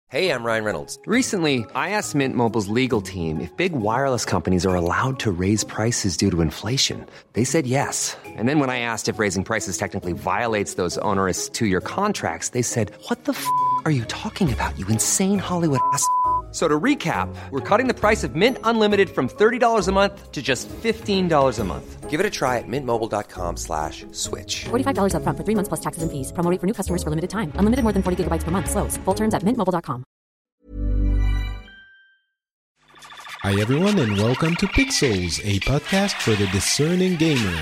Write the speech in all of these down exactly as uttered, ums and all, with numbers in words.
Hey, I'm Ryan Reynolds. Recently, I asked Mint Mobile's legal team if big wireless companies are allowed to raise prices due to inflation. They said yes. And then when I asked if raising prices technically violates those onerous two-year contracts, they said, what the f*** are you talking about, you insane Hollywood ass f- So to recap, we're cutting the price of Mint Unlimited from thirty dollars a month to just fifteen dollars a month. Give it a try at mintmobile.com slash switch. forty-five dollars up front for three months plus taxes and fees. Promo rate for new customers for limited time. Unlimited more than forty gigabytes per month. Slows full terms at mint mobile dot com. Hi everyone and welcome to Pixels, a podcast for the discerning gamer.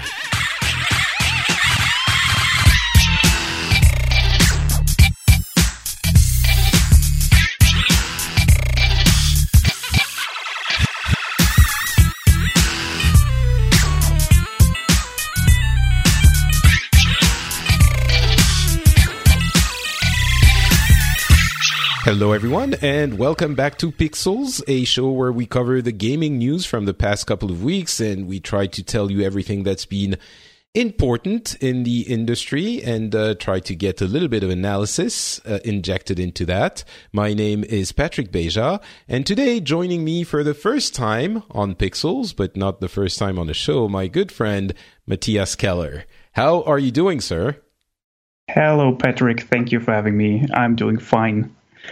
Hello everyone and welcome back to Pixels, a show where we cover the gaming news from the past couple of weeks and we try to tell you everything that's been important in the industry and uh, try to get a little bit of analysis uh, injected into that. My name is Patrick Beja, and today joining me for the first time on Pixels, but not the first time on the show, my good friend Matthias Keller. How are you doing, sir? Hello, Patrick. Thank you for having me. I'm doing fine.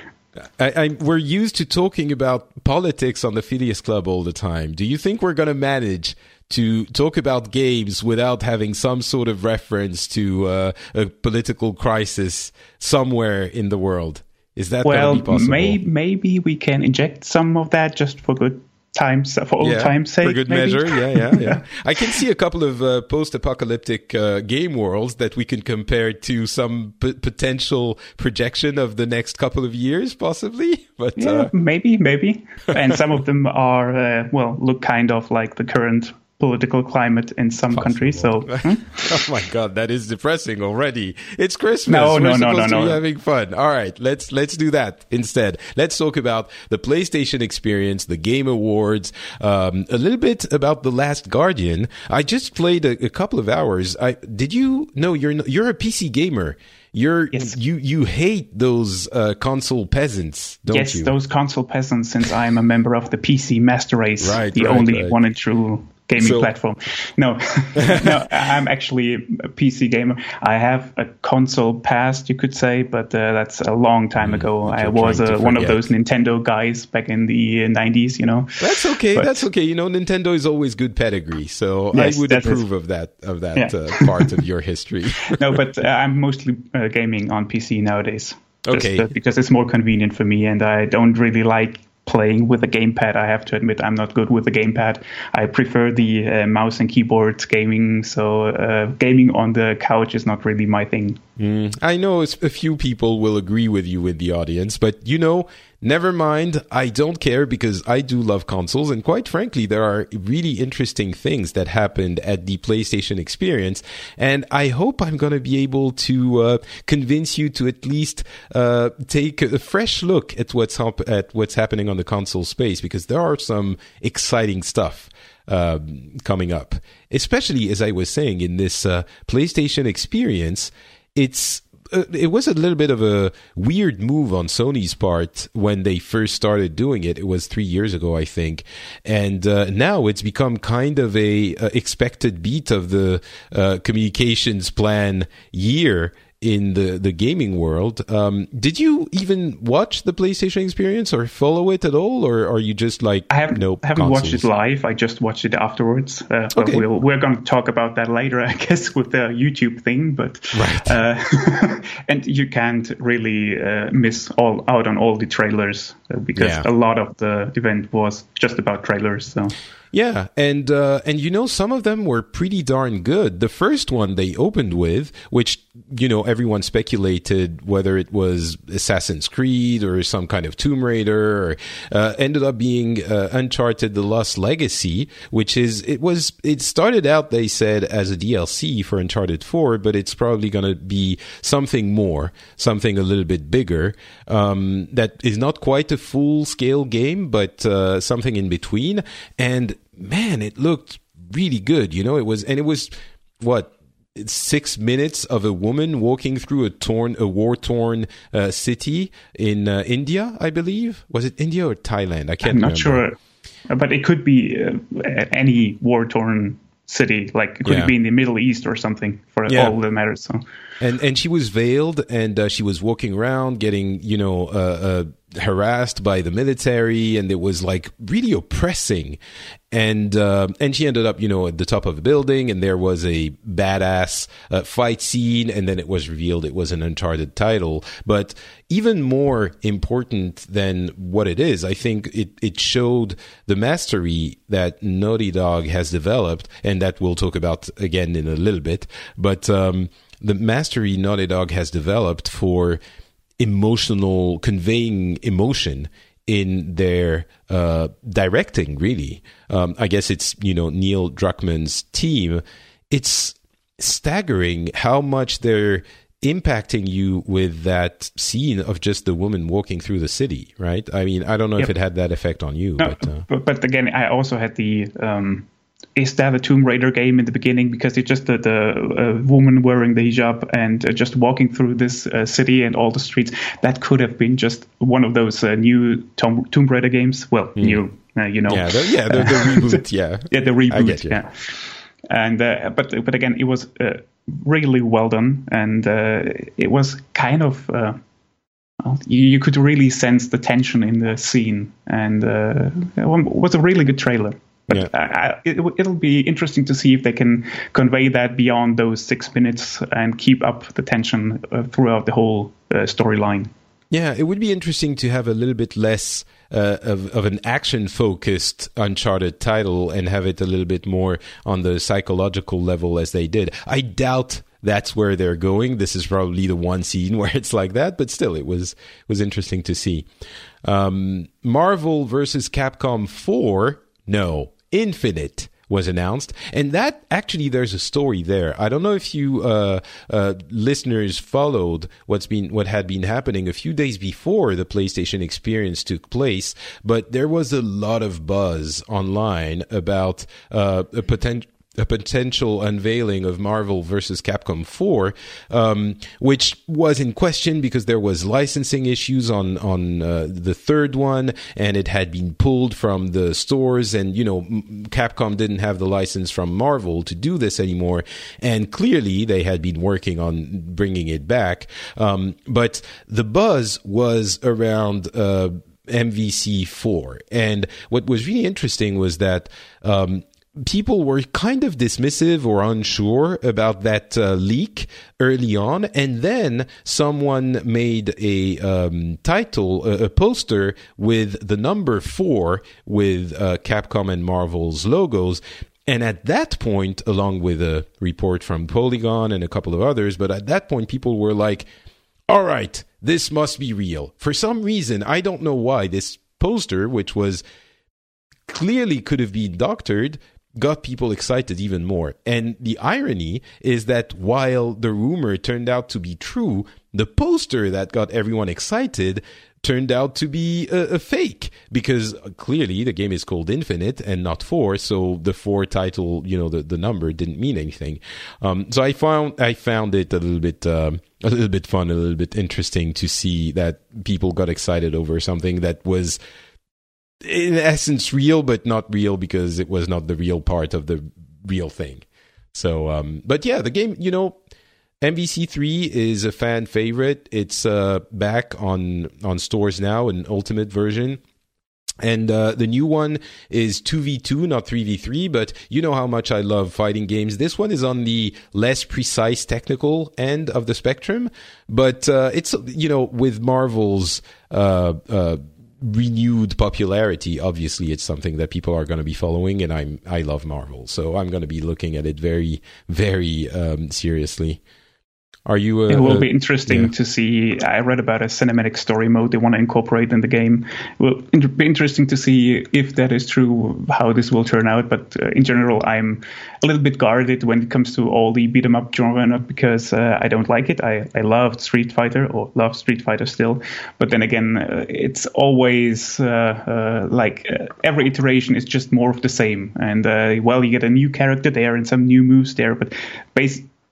I, I, we're used to talking about politics on the Phileas Club all the time. Do you think we're going to manage to talk about games without having some sort of reference to uh, a political crisis somewhere in the world? Is that well, going to be possible? May, maybe we can inject some of that just for good times, for old yeah, time's sake. For good maybe? measure, yeah, yeah, yeah. I can see a couple of uh, post-apocalyptic uh, game worlds that we can compare to some p- potential projection of the next couple of years, possibly. But yeah, uh, maybe, maybe. And some of them are, uh, well, look kind of like the current political climate in some possible. countries. So, hmm? Oh my God, that is depressing already. It's Christmas. No, We're no, no, supposed no, to no. be having fun. All right, let's let's do that instead. Let's talk about the PlayStation experience, the Game Awards, um, a little bit about The Last Guardian. I just played a, a couple of hours. I did you? No, you're you're a P C gamer. You're yes. you you hate those uh, console peasants, don't yes, you? Yes, those console peasants. Since I'm a member of the P C Master Race, right, the right, only right. one and true gaming So- platform. No, no, I'm actually a P C gamer. I have a console past, you could say, but uh, that's a long time Mm, ago. but I you're was trying to uh, one of forget. those Nintendo guys back in the nineties, you know. That's okay. But- that's okay. You know, Nintendo is always good pedigree, so Yes, I would that is- approve of that of that Yeah. uh, part of your history. No, but uh, I'm mostly uh, gaming on P C nowadays. Just, Okay. uh, because it's more convenient for me, and I don't really like playing with a gamepad. I have to admit, I'm not good with the gamepad. I prefer the uh, mouse and keyboard gaming. So uh, gaming on the couch is not really my thing. Mm, I know it's- a few people will agree with you in the audience, but you know, never mind. I don't care because I do love consoles, and quite frankly, there are really interesting things that happened at the PlayStation experience, and I hope I'm going to be able to uh, convince you to at least uh, take a fresh look at what's hap- at what's happening on the console space, because there are some exciting stuff um, coming up, especially as I was saying in this uh, PlayStation experience. It's uh, it was a little bit of a weird move on Sony's part when they first started doing it. It was three years ago, I think, and uh, now it's become kind of a, a expected beat of the uh, communications plan year in the, the gaming world. Um, did you even watch the PlayStation experience or follow it at all, or are you just like, I haven't, nope, haven't watched consoles? it live. I just watched it afterwards. Uh, but Okay. we'll, we're going to talk about that later, I guess, with the YouTube thing. But Right. uh, and you can't really uh, miss all out on all the trailers uh, because Yeah. a lot of the event was just about trailers. So. Yeah, and uh, and you know, some of them were pretty darn good. The first one they opened with, which, you know, everyone speculated whether it was Assassin's Creed or some kind of Tomb Raider, or, uh, ended up being uh, Uncharted: The Lost Legacy, which is, it was, it started out, they said, as a D L C for Uncharted four, but it's probably going to be something more, something a little bit bigger, um, that is not quite a full-scale game, but uh, something in between. And man, it looked really good. You know, it was, and it was what, six minutes of a woman walking through a torn, a war-torn uh, city in uh, India, I believe. Was it India or Thailand? I can't I'm not remember. sure, but it could be uh, any war-torn city. Like, it could Yeah. be in the Middle East or something, for Yeah. all that matters. So. And and she was veiled, and uh, she was walking around, getting you know uh, uh, harassed by the military, and it was like really oppressing. And uh, and she ended up you know at the top of a building, and there was a badass uh, fight scene, and then it was revealed it was an Uncharted title. But even more important than what it is, I think it it showed the mastery that Naughty Dog has developed, and that we'll talk about again in a little bit. But um, the mastery Naughty Dog has developed for emotional, conveying emotion in their uh, directing, really. Um, I guess it's, you know, Neil Druckmann's team. It's staggering how much they're impacting you with that scene of just the woman walking through the city, right? I mean, I don't know Yep. if it had that effect on you. No, but, uh, but, but again, I also had the... Um, is that a Tomb Raider game in the beginning? Because it's just the, the uh, woman wearing the hijab and uh, just walking through this uh, city and all the streets. That could have been just one of those uh, new Tom- Tomb Raider games. Well, mm. new, uh, you know. Yeah, the, yeah, the, the reboot, yeah. Yeah, the I reboot, get you. yeah. And uh, but but again, it was uh, really well done, and uh, it was kind of uh, well, you, you could really sense the tension in the scene, and uh, it was a really good trailer. But Yeah. I, it, it'll be interesting to see if they can convey that beyond those six minutes and keep up the tension uh, throughout the whole uh, storyline. Yeah, it would be interesting to have a little bit less uh, of, of an action-focused Uncharted title and have it a little bit more on the psychological level as they did. I doubt that's where they're going. This is probably the one scene where it's like that, but still, it was was interesting to see. Um, Marvel versus Capcom four, no, Infinite was announced, and that actually there's a story there. I don't know if you uh, uh, listeners followed what's been what had been happening a few days before the PlayStation Experience took place, but there was a lot of buzz online about uh, a potential. a potential unveiling of Marvel versus Capcom four, um, which was in question because there was licensing issues on on uh, the third one, and it had been pulled from the stores, and you know Capcom didn't have the license from Marvel to do this anymore, and clearly they had been working on bringing it back, um, but the buzz was around uh, M V C four, and what was really interesting was that um, people were kind of dismissive or unsure about that uh, leak early on, and then someone made a um, title, a, a poster with the number four with uh, Capcom and Marvel's logos. And at that point, along with a report from Polygon and a couple of others, but at that point, people were like, all right, this must be real. For some reason, I don't know why, this poster, which was clearly could have been doctored, got people excited even more. And the irony is that while the rumor turned out to be true, the poster that got everyone excited turned out to be a, a fake, because clearly the game is called Infinite and not four, so the four title, you know, the, the number didn't mean anything. Um, so I found I found it a little bit um, a little bit fun, a little bit interesting to see that people got excited over something that was in essence real, but not real because it was not the real part of the real thing. So, um, but yeah, the game, you know, M V C three is a fan favorite. It's uh, back on on stores now, an ultimate version. And uh, the new one is two v two, not three v three, but you know how much I love fighting games. This one is on the less precise technical end of the spectrum, but uh, it's, you know, with Marvel's uh, uh, renewed popularity, obviously it's something that people are going to be following, and I'm I love Marvel, so I'm going to be looking at it very, very um, seriously. Are you? A, it will a, be interesting yeah. to see. I read about a cinematic story mode they want to incorporate in the game. It will be interesting to see if that is true, how this will turn out. But uh, in general, I'm a little bit guarded when it comes to all the beat 'em up genre, not because uh, I don't like it. I, I loved Street Fighter, or love Street Fighter still. But then again, uh, it's always uh, uh, like uh, every iteration is just more of the same. And uh, well, you get a new character there and some new moves there, but basically,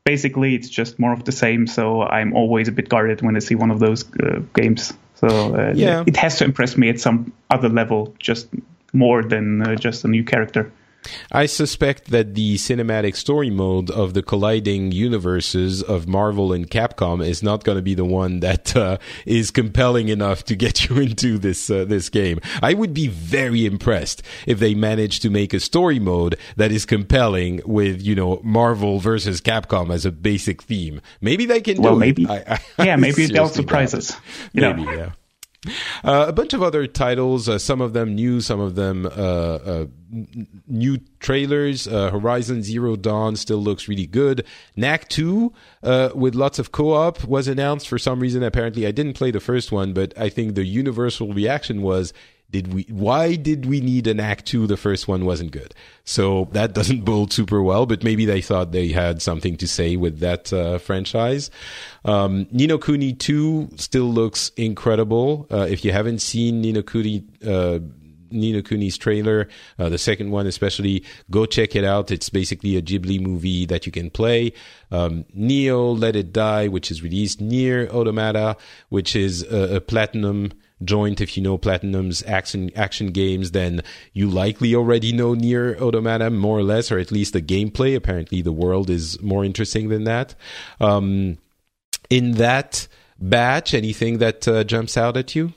basically it's just more of the same. So I'm always a bit guarded when I see one of those uh, games. So uh, yeah. it has to impress me at some other level, just more than uh, just a new character. I suspect that the cinematic story mode of the colliding universes of Marvel and Capcom is not going to be the one that uh, is compelling enough to get you into this uh, this game. I would be very impressed if they managed to make a story mode that is compelling with, you know, Marvel versus Capcom as a basic theme. Maybe they can well, do maybe. it. I, I, yeah, maybe they'll seriously surprise doubt us. it. You Maybe, know. yeah. Uh, a bunch of other titles, uh, some of them new, some of them uh, uh, n- new trailers. Uh, Horizon Zero Dawn still looks really good. Knack two, uh, with lots of co-op, was announced for some reason. Apparently, I didn't play the first one, but I think the universal reaction was, Did we? Why did we need an Act two? The first one wasn't good. So that doesn't bode super well, but maybe they thought they had something to say with that uh, franchise. Um, Ni no Kuni two still looks incredible. Uh, if you haven't seen Ni no Kuni, uh, Ni no Kuni's trailer, uh, the second one especially, go check it out. It's basically a Ghibli movie that you can play. Um, Neo Let It Die, which is released. Nier Automata, which is a, a Platinum joint. If you know Platinum's action action games, then you likely already know Nier Automata, more or less, or at least the gameplay. Apparently the world is more interesting than that. Um, in that batch, anything that uh, jumps out at you?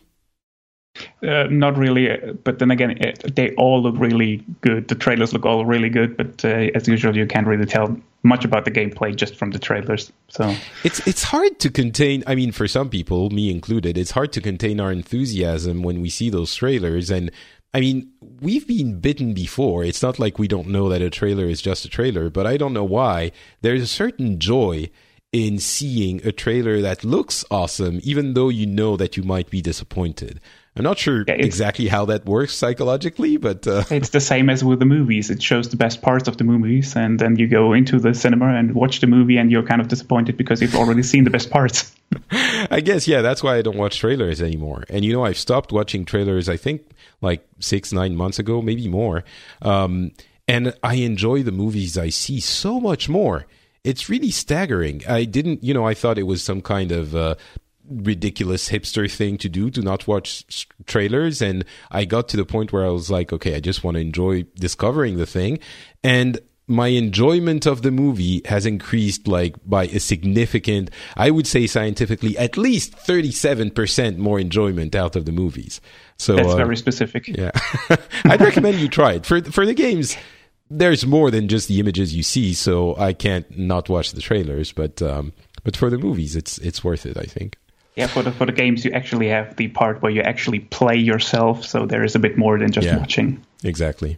Uh, not really, but then again, it, they all look really good. The trailers look all really good, but uh, as usual, you can't really tell much about the gameplay just from the trailers. So it's it's hard to contain. I mean, for some people, me included, it's hard to contain our enthusiasm when we see those trailers. And I mean, we've been bitten before. It's not like we don't know that a trailer is just a trailer, but I don't know why. There's a certain joy in seeing a trailer that looks awesome, even though you know that you might be disappointed. I'm not sure yeah, exactly how that works psychologically, but... Uh... It's the same as with the movies. It shows the best parts of the movies, and then you go into the cinema and watch the movie, and you're kind of disappointed because you've already seen the best parts. I guess, yeah, that's why I don't watch trailers anymore. And, you know, I've stopped watching trailers, I think, like six, nine months ago, maybe more. Um, and I enjoy the movies I see so much more. It's really staggering. I didn't, you know, I thought it was some kind of... Uh, ridiculous hipster thing to do, to not watch trailers, and I got to the point where I was like, okay, I just want to enjoy discovering the thing, and my enjoyment of the movie has increased like by a significant, I would say scientifically, at least thirty-seven percent more enjoyment out of the movies. So that's uh, very specific. Yeah. I'd recommend you try it. For for the games, there's more than just the images you see, so I can't not watch the trailers, but um, but for the movies, it's it's worth it, I think. Yeah, for the for the games, you actually have the part where you actually play yourself, so there is a bit more than just yeah, watching. Exactly.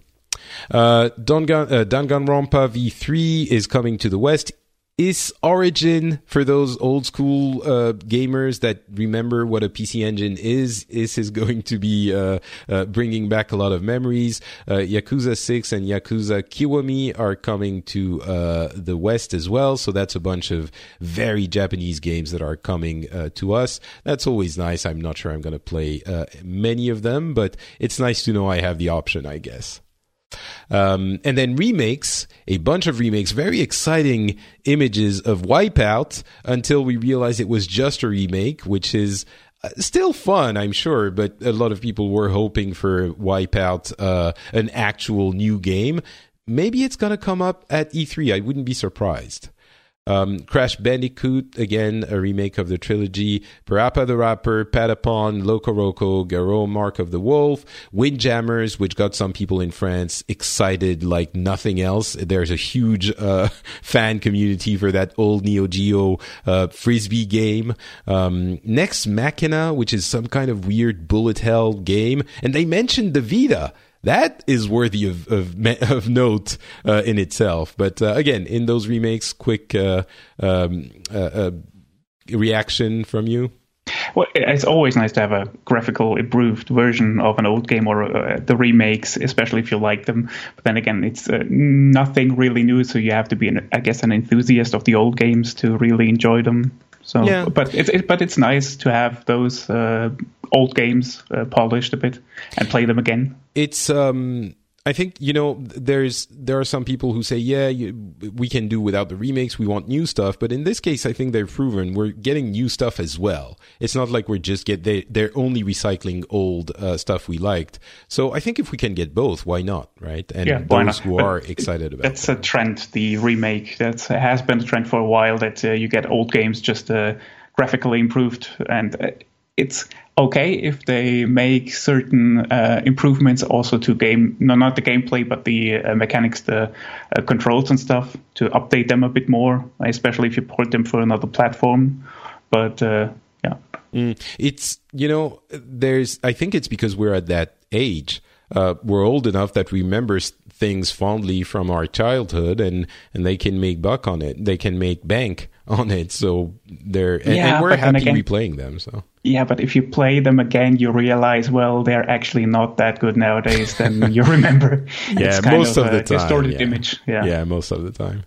Uh, Dangan, uh, Danganronpa V three is coming to the West. Is Origin, for those old school uh, gamers that remember what a P C Engine is, is is going to be uh, uh, bringing back a lot of memories. Uh, Yakuza six and Yakuza Kiwami are coming to uh, the West as well, so that's a bunch of very Japanese games that are coming uh, to us. That's always nice. I'm not sure I'm going to play uh, many of them, but it's nice to know I have the option, I guess. Um, and then remakes, a bunch of remakes, very exciting images of Wipeout until we realized it was just a remake, which is uh, still fun, I'm sure, but a lot of people were hoping for Wipeout, uh, an actual new game. Maybe it's going to come up at E three. I wouldn't be surprised. Um, Crash Bandicoot, again, a remake of the trilogy. Parappa the Rapper, Patapon, Loco Roco, Garou, Mark of the Wolf, Windjammers, which got some people in France excited like nothing else. There's a huge uh, fan community for that old Neo Geo uh, Frisbee game. Um, Nex Machina, which is some kind of weird bullet hell game. And they mentioned the Vita. That is worthy of of, of note uh, in itself. But uh, again, in those remakes, quick uh, um, uh, uh, reaction from you? Well, it's always nice to have a graphical improved version of an old game, or uh, the remakes, especially if you like them. But then again, it's uh, nothing really new, so you have to be, an, I guess, an enthusiast of the old games to really enjoy them. So, yeah. but it's it, but it's nice to have those uh, old games uh, polished a bit and play them again. It's um, I think, you know, there's there are some people who say, yeah, you, we can do without the remakes. We want new stuff. But in this case, I think they've proven we're getting new stuff as well. It's not like we're just get they, they're only recycling old uh, stuff we liked. So I think if we can get both, why not, right? And yeah, those who but are excited about that's that. a trend, the remake. That has been a trend for a while, that uh, you get old games just uh, graphically improved. And uh, it's okay if they make certain uh, improvements also to game, no, not the gameplay, but the uh, mechanics, the uh, controls and stuff, to update them a bit more, especially if you port them for another platform. But uh, yeah. Mm, it's, you know, there's, I think it's because we're at that age. Uh, we're old enough that we remember things fondly from our childhood, and, and they can make buck on it. They can make bank on it. So they're, and, yeah, and we're happy again, replaying them. So. Yeah, but if you play them again, you realize, well, they're actually not that good nowadays than you remember. Yeah, it's kind most of, of the a time. distorted Yeah. image. Yeah. yeah, most of the time.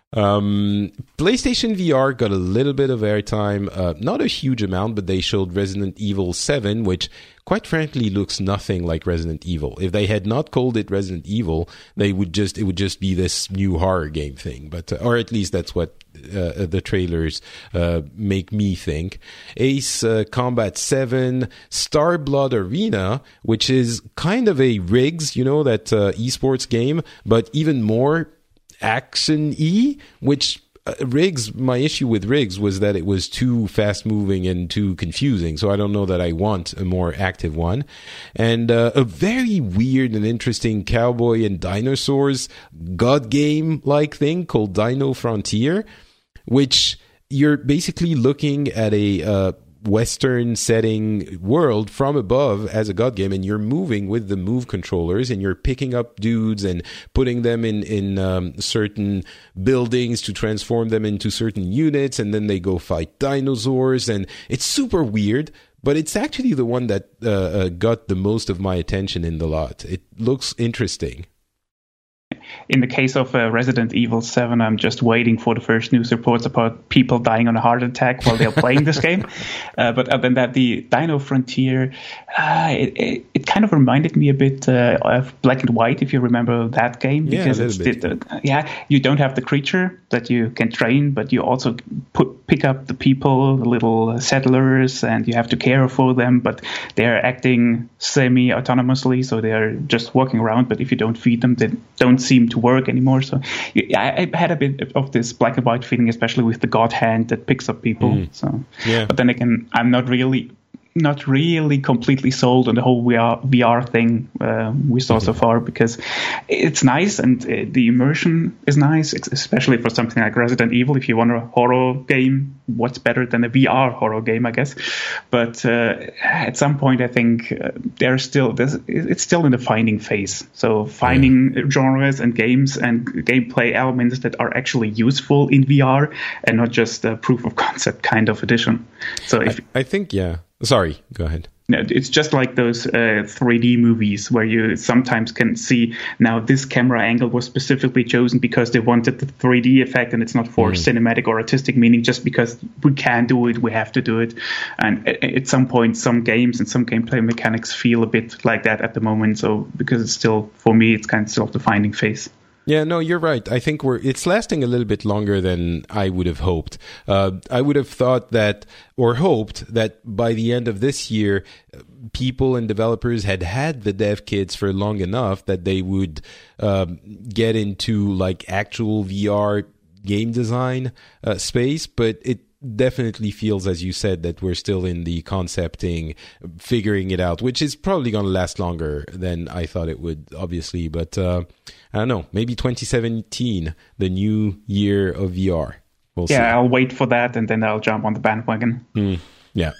Um, PlayStation V R got a little bit of airtime, uh, not a huge amount, but they showed Resident Evil seven, which quite frankly looks nothing like Resident Evil. If they had not called it Resident Evil, they would just it would just be this new horror game thing. But uh, or at least that's what uh, the trailers uh, make me think. Ace uh, Combat seven, Star Blood Arena, which is kind of a Riggs, you know, that uh, esports game, but even more action-y, which uh, Riggs, my issue with Riggs was that it was too fast-moving and too confusing, so I don't know that I want a more active one. And uh, a very weird and interesting cowboy and dinosaurs god game-like thing called Dino Frontier, which you're basically looking at a uh, Western setting world from above as a god game, and you're moving with the move controllers, and you're picking up dudes and putting them in in um, certain buildings to transform them into certain units, and then they go fight dinosaurs, and it's super weird, but it's actually the one that uh, uh, got the most of my attention in the lot. It looks interesting. In the case of uh, Resident Evil seven, I'm just waiting for the first news reports about people dying on a heart attack while they're playing this game. Uh, but other than that, the Dino Frontier, uh, it, it, it kind of reminded me a bit uh, of Black and White, if you remember that game. Yeah, because a it's little bit. The, yeah, you don't have the creature that you can train, but you also put pick up the people, the little settlers, and you have to care for them, but they're acting semi-autonomously, so they're just walking around, but if you don't feed them, they don't seem to work anymore. So I, I had a bit of this Black and White feeling, especially with the God hand that picks up people. Mm. So, yeah. But then again, I'm not really, not really completely sold on the whole V R, V R thing uh, we saw mm-hmm. so far, because it's nice and uh, the immersion is nice, especially for something like Resident Evil. If you want a horror game, what's better than a V R horror game, I guess? But uh, at some point, I think uh, there's still there's, it's still in the finding phase. So finding yeah. genres and games and gameplay elements that are actually useful in V R and not just a proof of concept kind of edition. So if I, I think yeah. Sorry, go ahead. It's just like those uh, three D movies where you sometimes can see now this camera angle was specifically chosen because they wanted the three D effect, and it's not for mm. cinematic or artistic meaning, just because we can do it, we have to do it. And at some point, some games and some gameplay mechanics feel a bit like that at the moment. So because it's still, for me, it's kind of still the finding phase. Yeah, no, you're right. I think we're it's lasting a little bit longer than I would have hoped. Uh, I would have thought that, or hoped that by the end of this year, people and developers had had the dev kits for long enough that they would um, get into like actual V R game design uh, space. But it definitely feels, as you said, that we're still in the concepting, figuring it out, which is probably going to last longer than I thought it would, obviously. But uh, I don't know, maybe twenty seventeen, the new year of V R. We'll yeah, see. I'll wait for that, and then I'll jump on the bandwagon. Mm, yeah.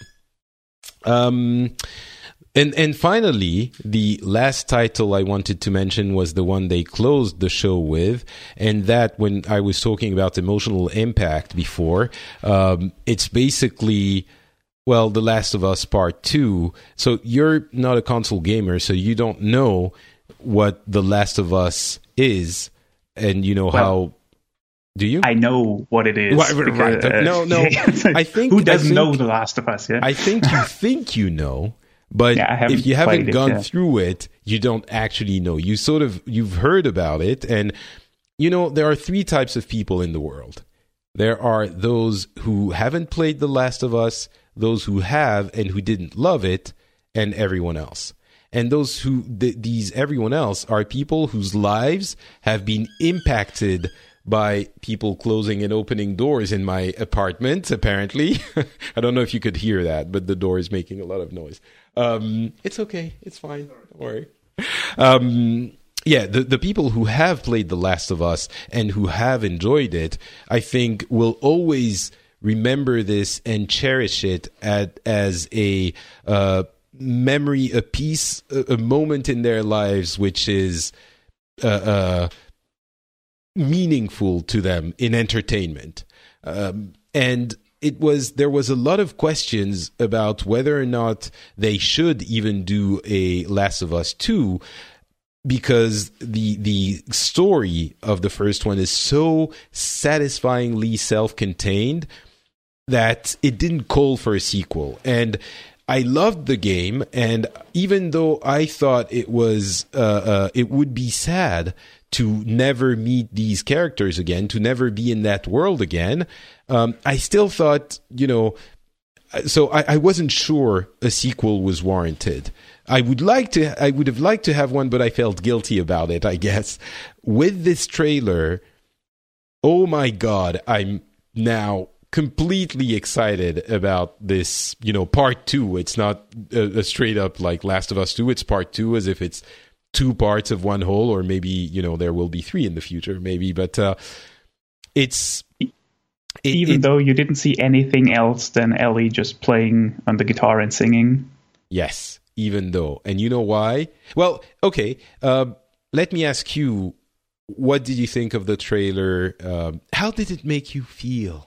Um. And and finally, the last title I wanted to mention was the one they closed the show with, and that, when I was talking about emotional impact before, um, it's basically, well, The Last of Us Part two. So you're not a console gamer, so you don't know what The Last of Us is, and you know well, how... Do you? I know what it is. Right, because, right. Uh, no, no. I think who doesn't I think, know The Last of Us? Yeah, I think you think you know. But Yeah, I haven't if you haven't played it, gone yeah. through it, you don't actually know. You sort of, you've heard about it. And, you know, there are three types of people in the world. There are those who haven't played The Last of Us, those who have and who didn't love it, and everyone else. And those who, th- these everyone else are people whose lives have been impacted by people closing and opening doors in my apartment, apparently. I don't know if you could hear that, but the door is making a lot of noise. Um, it's okay. It's fine. Don't worry. Um, yeah, the, the people who have played The Last of Us and who have enjoyed it, I think will always remember this and cherish it at, as a uh, memory, a piece, a, a moment in their lives which is uh, uh, meaningful to them in entertainment. Um, and it was there was a lot of questions about whether or not they should even do a Last of Us two, because the the story of the first one is so satisfyingly self-contained that it didn't call for a sequel. And I loved the game, and even though I thought it was uh, uh, it would be sad to never meet these characters again, to never be in that world again, um, I still thought, you know, so I, I wasn't sure a sequel was warranted. I would like to, I would have liked to have one, but I felt guilty about it, I guess. With this trailer, oh my God, I'm now completely excited about this, you know, part two. It's not a, a straight up like Last of Us two, it's part two, as if it's two parts of one whole, or maybe, you know, there will be three in the future, maybe, but uh, it's... It, Even it, though you didn't see anything else than Ellie just playing on the guitar and singing. Yes, even though. And you know why? Well, okay, uh, let me ask you, what did you think of the trailer? Uh, how did it make you feel?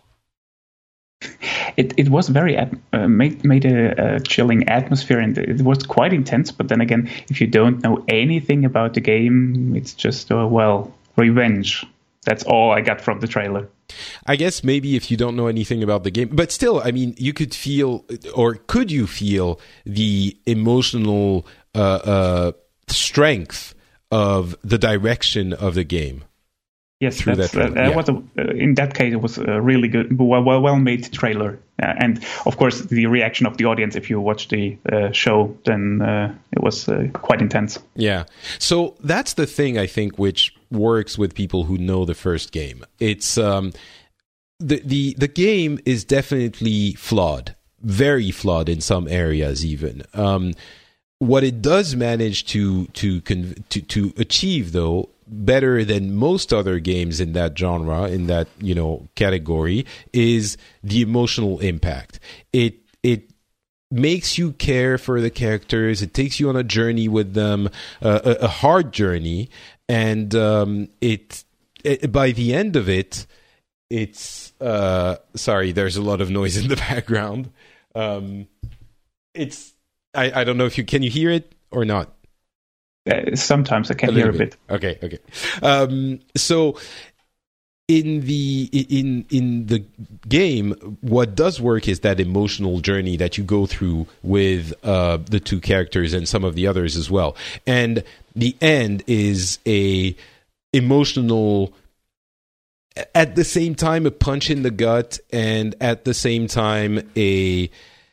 It it was very at, uh, made made a, a chilling atmosphere, and it was quite intense. But then again, if you don't know anything about the game, it's just uh, well, revenge. That's all I got from the trailer. I guess maybe if you don't know anything about the game, but still, I mean, you could feel, or could you feel the emotional uh, uh, strength of the direction of the game? Yes, that's, that, uh, yeah. was a, uh, in that case, it was a really good, well, well, well-made trailer. Uh, and, of course, the reaction of the audience, if you watch the uh, show, then uh, it was uh, quite intense. Yeah. So that's the thing, I think, which works with people who know the first game. It's um, the, the, the game is definitely flawed, very flawed in some areas even. Um, what it does manage to, to, to, to achieve, though, better than most other games in that genre, in that, you know, category, is the emotional impact. It it makes you care for the characters. It takes you on a journey with them, uh, a, a hard journey, and um, it, it by the end of it, it's uh, sorry, there's a lot of noise in the background. Um, it's I, I don't know if you can you hear it or not. Uh, sometimes I can a hear bit. a bit. Okay, okay. Um, so in the in in the game, what does work is that emotional journey that you go through with uh, the two characters and some of the others as well. And the end is a emotional, at the same time, a punch in the gut, and at the same time, a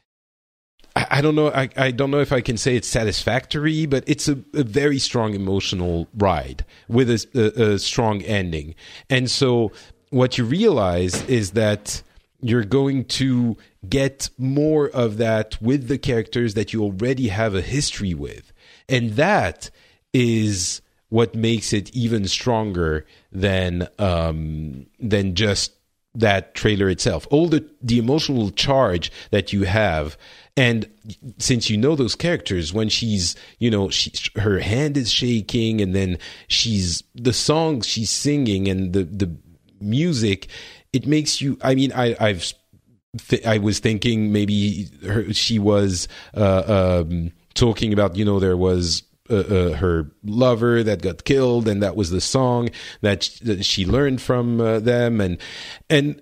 I don't know. I, I don't know if I can say it's satisfactory, but it's a, a very strong emotional ride with a, a, a strong ending. And so what you realize is that you're going to get more of that with the characters that you already have a history with. And that is what makes it even stronger than um, than just that trailer itself. All the, the emotional charge that you have. And since you know those characters, when she's, you know, she, her hand is shaking, and then she's, the songs she's singing and the, the music, it makes you, I mean, I, I've, th- I was thinking maybe her, she was uh, um, talking about, you know, there was uh, uh, her lover that got killed, and that was the song that, sh- that she learned from uh, them. And, and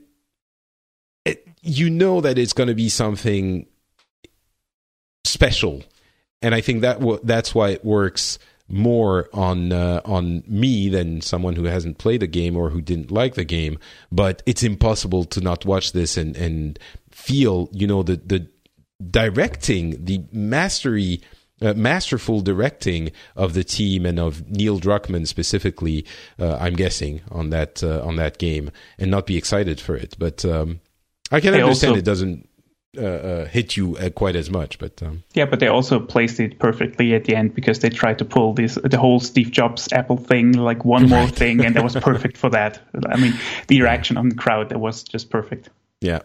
it, you know that it's going to be something special, and I think that w- that's why it works more on uh, on me than someone who hasn't played the game or who didn't like the game. But it's impossible to not watch this and and feel, you know, the the directing, the mastery. Uh, masterful directing of the team and of Neil Druckmann specifically, uh, I'm guessing, on that uh, on that game, and not be excited for it. But um, I can they understand also, it doesn't uh, uh, hit you uh, quite as much. But um, yeah, but they also placed it perfectly at the end because they tried to pull this the whole Steve Jobs Apple thing, like one more thing, and that was perfect for that. I mean, the reaction on the crowd, that was just perfect. Yeah.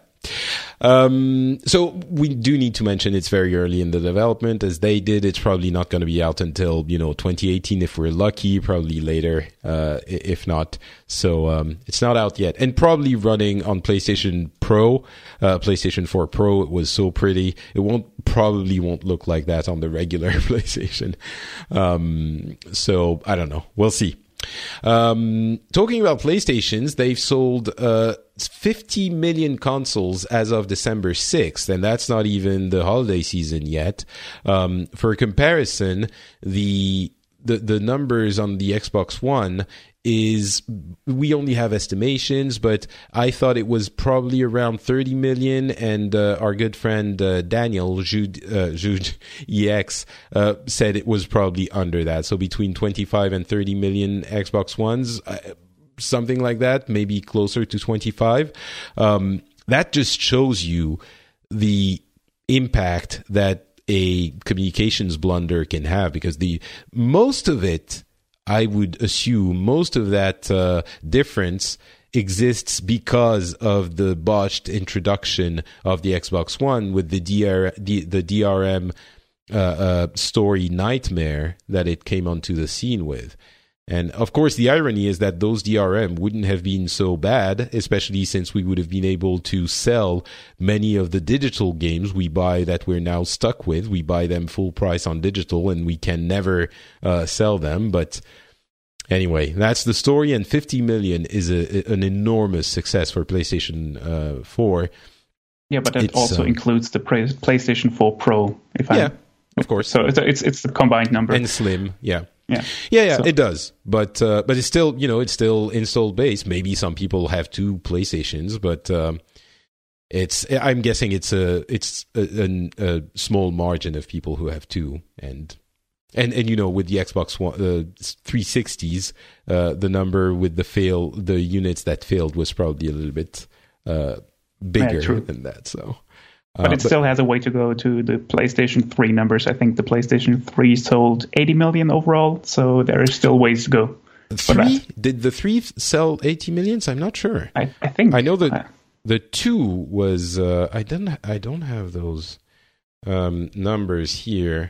Um, so we do need to mention it's very early in the development. As they did, it's probably not going to be out until, you know, twenty eighteen if we're lucky, probably later, uh, if not. So um, it's not out yet. And probably running on PlayStation Pro, uh, PlayStation four Pro. It was so pretty. It won't probably won't look like that on the regular PlayStation. Um, so I don't know. We'll see. Um, talking about PlayStations, they've sold uh, fifty million consoles as of December sixth, and that's not even the holiday season yet. Um, for comparison, the, the the numbers on the Xbox One is, we only have estimations, but I thought it was probably around thirty million, and uh, our good friend uh, Daniel Jude, uh, Jude E X uh, said it was probably under that, so between twenty-five and thirty million Xbox Ones, uh, something like that, maybe closer to twenty-five. Um, that just shows you the impact that a communications blunder can have, because the most of it, I would assume most of that uh, difference exists because of the botched introduction of the Xbox One with the D R, the, the D R M uh, uh, story nightmare that it came onto the scene with. And of course, the irony is that those D R M wouldn't have been so bad, especially since we would have been able to sell many of the digital games we buy that we're now stuck with. We buy them full price on digital, and we can never uh, sell them. But anyway, that's the story. And fifty million is a, an enormous success for PlayStation uh, four. Yeah, but it it's, also um, includes the PlayStation four Pro. If I yeah, of course. So it's it's it's the combined number. And Slim, yeah. Yeah, yeah, yeah, so. It does, but uh, but it's still, you know, it's still installed base. Maybe some people have two PlayStations, but um, it's I'm guessing it's a it's a, a, a small margin of people who have two, and and and you know, with the Xbox One, uh, three sixties, uh, the number with the fail the units that failed was probably a little bit uh, bigger yeah, than that. So. But it uh, but, still has a way to go to the PlayStation three numbers. I think the PlayStation three sold eighty million overall, so there is still ways to go. Three? Did the three sell eighty millions? I'm not sure. I, I think I know that uh, the two was. Uh, I don't. I don't have those um, numbers here.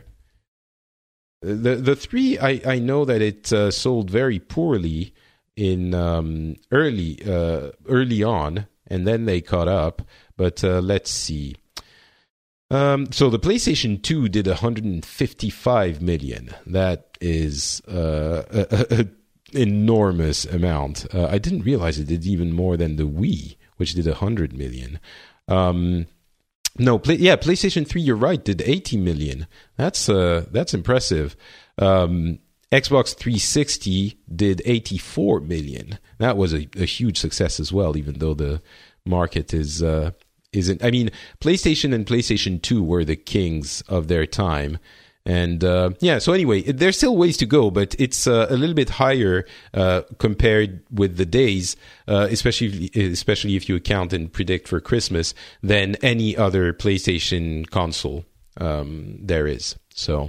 The the three. I, I know that it uh, sold very poorly in um, early uh, early on, and then they caught up. But uh, let's see. Um, so the PlayStation two did one hundred fifty-five million. That is uh, an enormous amount. Uh, I didn't realize it did even more than the Wii, which did one hundred million. Um, no, play, yeah, PlayStation three, you're right, did eighty million. That's uh, that's impressive. Um, Xbox three sixty did eighty-four million. That was a, a huge success as well, even though the market is... Uh, Isn't I mean, PlayStation and PlayStation two were the kings of their time. And uh, yeah, so anyway, there's still ways to go, but it's uh, a little bit higher uh, compared with the days, uh, especially especially if you account and predict for Christmas, than any other PlayStation console um, there is. So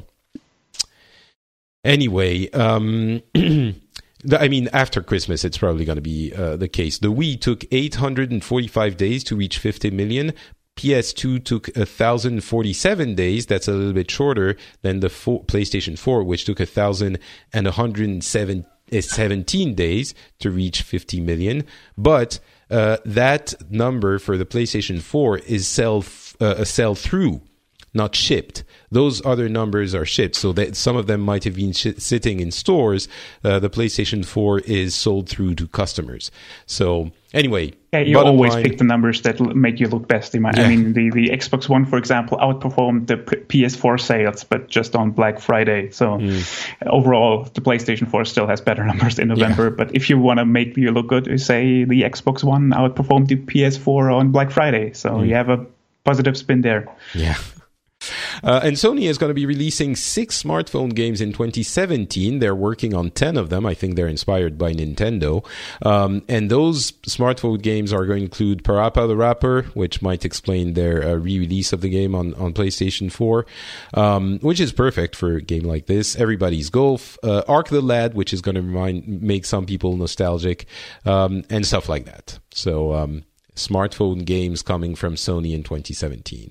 anyway, um, I mean, after Christmas, it's probably going to be uh, the case. The Wii took eight hundred forty-five days to reach fifty million. P S two took one thousand forty-seven days. That's a little bit shorter than the four, PlayStation four, which took one thousand one hundred seventeen days to reach fifty million. But uh, that number for the PlayStation four is sell uh, a sell-through not shipped. Those other numbers are shipped, so that some of them might have been sh- sitting in stores. Uh, the PlayStation four is sold through to customers. So anyway, yeah, you always line, pick the numbers that make you look best. In my, yeah. I mean, the, the Xbox One, for example, outperformed the P S four sales, but just on Black Friday. So mm. overall, the PlayStation four still has better numbers in November. Yeah. But if you want to make you look good, you say the Xbox One outperformed the P S four on Black Friday. So mm. you have a positive spin there. Yeah. Uh, and Sony is going to be releasing six smartphone games in twenty seventeen. They're working on ten of them. I think they're inspired by Nintendo. Um, and those smartphone games are going to include Parappa the Rapper, which might explain their uh, re-release of the game on, on PlayStation four, um, which is perfect for a game like this. Everybody's Golf, uh, Ark the Lad, which is going to remind, make some people nostalgic, um, and stuff like that. So um, smartphone games coming from Sony in twenty seventeen.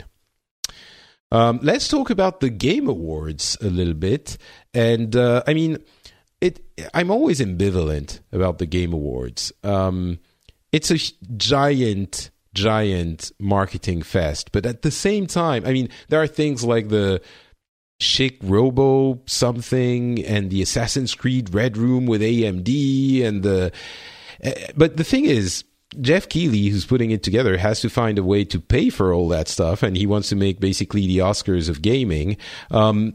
Um, let's talk about the Game Awards a little bit. And, uh, I mean, it. I'm always ambivalent about the Game Awards. Um, it's a giant, giant marketing fest. But at the same time, I mean, there are things like the Chic Robo something and the Assassin's Creed Red Room with A M D. and the. Uh, but the thing is, Jeff Keighley, who's putting it together, has to find a way to pay for all that stuff, and he wants to make basically the Oscars of gaming. Um,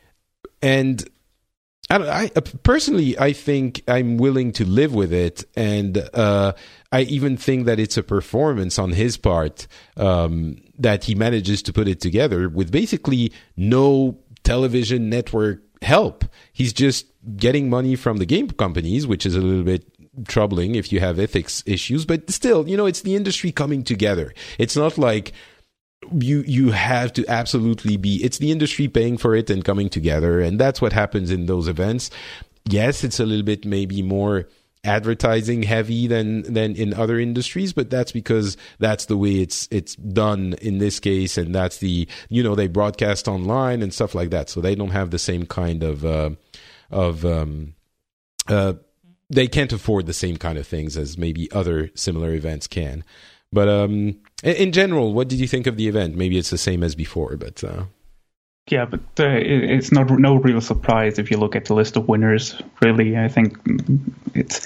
and I, don't, I personally, I think I'm willing to live with it, and uh, I even think that it's a performance on his part um, that he manages to put it together with basically no television network help. He's just getting money from the game companies, which is a little bit troubling if you have ethics issues, but still, you know, it's the industry coming together. It's not like you you have to absolutely be, it's the industry paying for it and coming together, and that's what happens in those events. Yes, it's a little bit maybe more advertising heavy than than in other industries, but that's because that's the way it's it's done in this case, and that's the, you know, they broadcast online and stuff like that, so they don't have the same kind of uh of um uh they can't afford the same kind of things as maybe other similar events can. But um, in general, what did you think of the event? Maybe it's the same as before, but... Uh... Yeah, but uh, it's not no real surprise if you look at the list of winners, really. I think it's...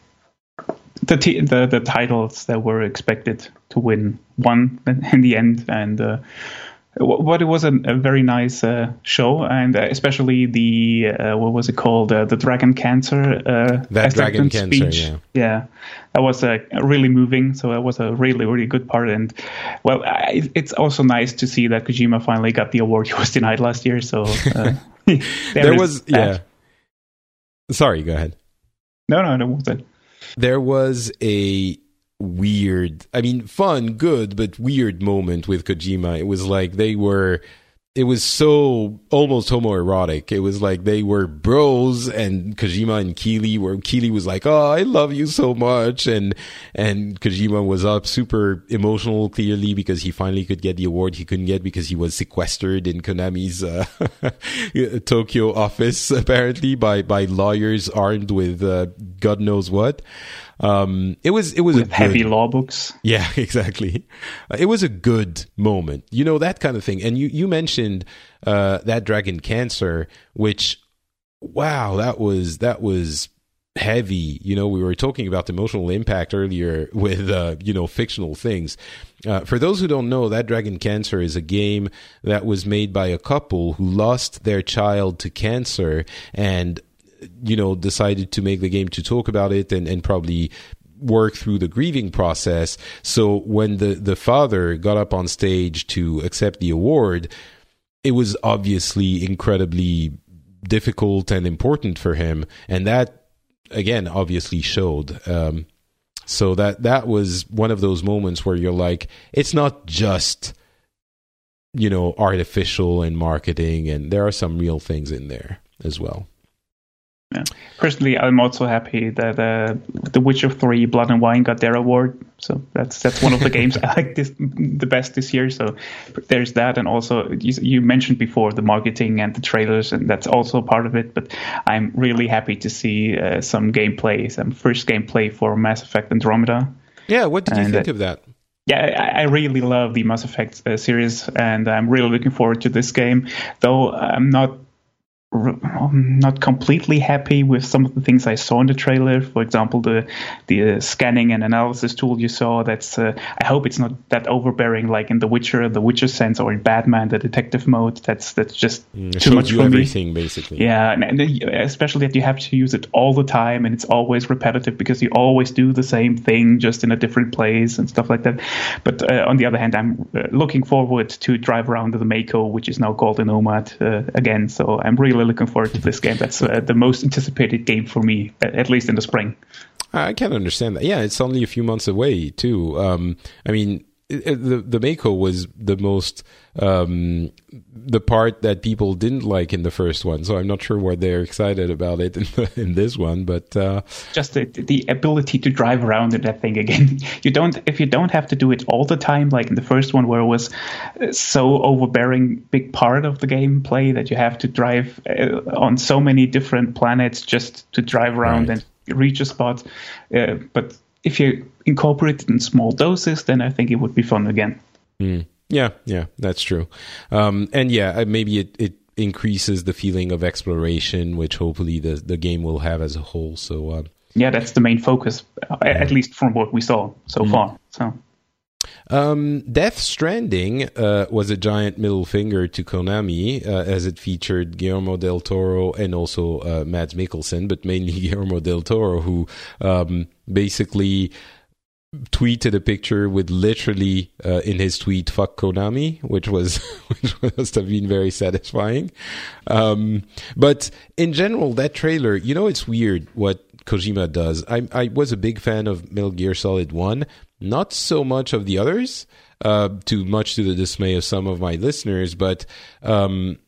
The, t- the the titles that were expected to win won in the end, and... Uh, But it was a, a very nice uh, show, and uh, especially the uh, what was it called, uh, the Dragon Cancer uh, that Dragon Cancer, speech. yeah, yeah, that was uh, really moving. So that was a really really good part, and well, I, it's also nice to see that Kojima finally got the award he was denied last year. So uh, there, there was that. yeah. Sorry, go ahead. No, no, that was it. There was a weird, I mean, fun, good, but weird moment with Kojima. It was like they were, it was so almost homoerotic. It was like they were bros, and Kojima and Keighley were, Keighley was like, oh, I love you so much. And, and Kojima was up super emotional, clearly, because he finally could get the award he couldn't get because he was sequestered in Konami's uh, Tokyo office, apparently, by, by lawyers armed with uh, God knows what. Um, it was, it was with a heavy good, law books. Yeah, exactly. Uh, it was a good moment, you know, that kind of thing. And you, you mentioned, uh, that Dragon Cancer, which, wow, that was, that was heavy. You know, we were talking about the emotional impact earlier with, uh, you know, fictional things. Uh, for those who don't know, that Dragon Cancer is a game that was made by a couple who lost their child to cancer, and you know, decided to make the game to talk about it and, and probably work through the grieving process. So when the, the father got up on stage to accept the award, it was obviously incredibly difficult and important for him. And that, again, obviously showed. Um, so that, that was one of those moments where you're like, it's not just, you know, artificial and marketing, and there are some real things in there as well. Yeah. Personally, I'm also happy that uh, The Witcher three Blood and Wine got their award. So that's that's one of the games I like this, the best this year. So there's that, and also you, you mentioned before the marketing and the trailers, and that's also part of it. But I'm really happy to see uh, some gameplay, some first gameplay for Mass Effect Andromeda. Yeah, what did you and, think uh, of that? Yeah, I, I really love the Mass Effect uh, series, and I'm really looking forward to this game. Though I'm not I'm not completely happy with some of the things I saw in the trailer. For example, the the uh, scanning and analysis tool you saw. That's uh, I hope it's not that overbearing like in The Witcher, the Witcher sense, or in Batman, the detective mode. That's that's just mm, too much you for everything, me. Basically. Yeah, and, and especially that you have to use it all the time, and it's always repetitive because you always do the same thing just in a different place and stuff like that. But uh, on the other hand, I'm uh, looking forward to drive around the Mako, which is now called the Nomad uh, again. So I'm really looking forward to this game. That's uh, the most anticipated game for me, at least in the spring. I can understand that. Yeah, it's only a few months away too. Um, I mean, it, it, the the Mako was the most um, the part that people didn't like in the first one. So I'm not sure why they're excited about it in, the, in this one. But uh, just the, the ability to drive around in that thing again. You don't if you don't have to do it all the time, like in the first one, where it was so overbearing, big part of the gameplay that you have to drive uh, on so many different planets just to drive around right. and reach a spot. Uh, but if you incorporate it in small doses, then I think it would be fun again. Mm. Yeah, yeah, that's true. Um, and yeah, maybe it, it increases the feeling of exploration, which hopefully the, the game will have as a whole. So uh, yeah, that's the main focus, uh, yeah. at least from what we saw so mm. far. So. Um, Death Stranding uh, was a giant middle finger to Konami uh, as it featured Guillermo del Toro and also uh, Mads Mikkelsen, but mainly Guillermo del Toro, who um, basically tweeted a picture with literally uh, in his tweet "fuck Konami," which was which must have been very satisfying. Um, but in general, that trailer, you know, it's weird what Kojima does. I I was a big fan of Metal Gear Solid One. Not so much of the others, uh, too much to the dismay of some of my listeners, but um,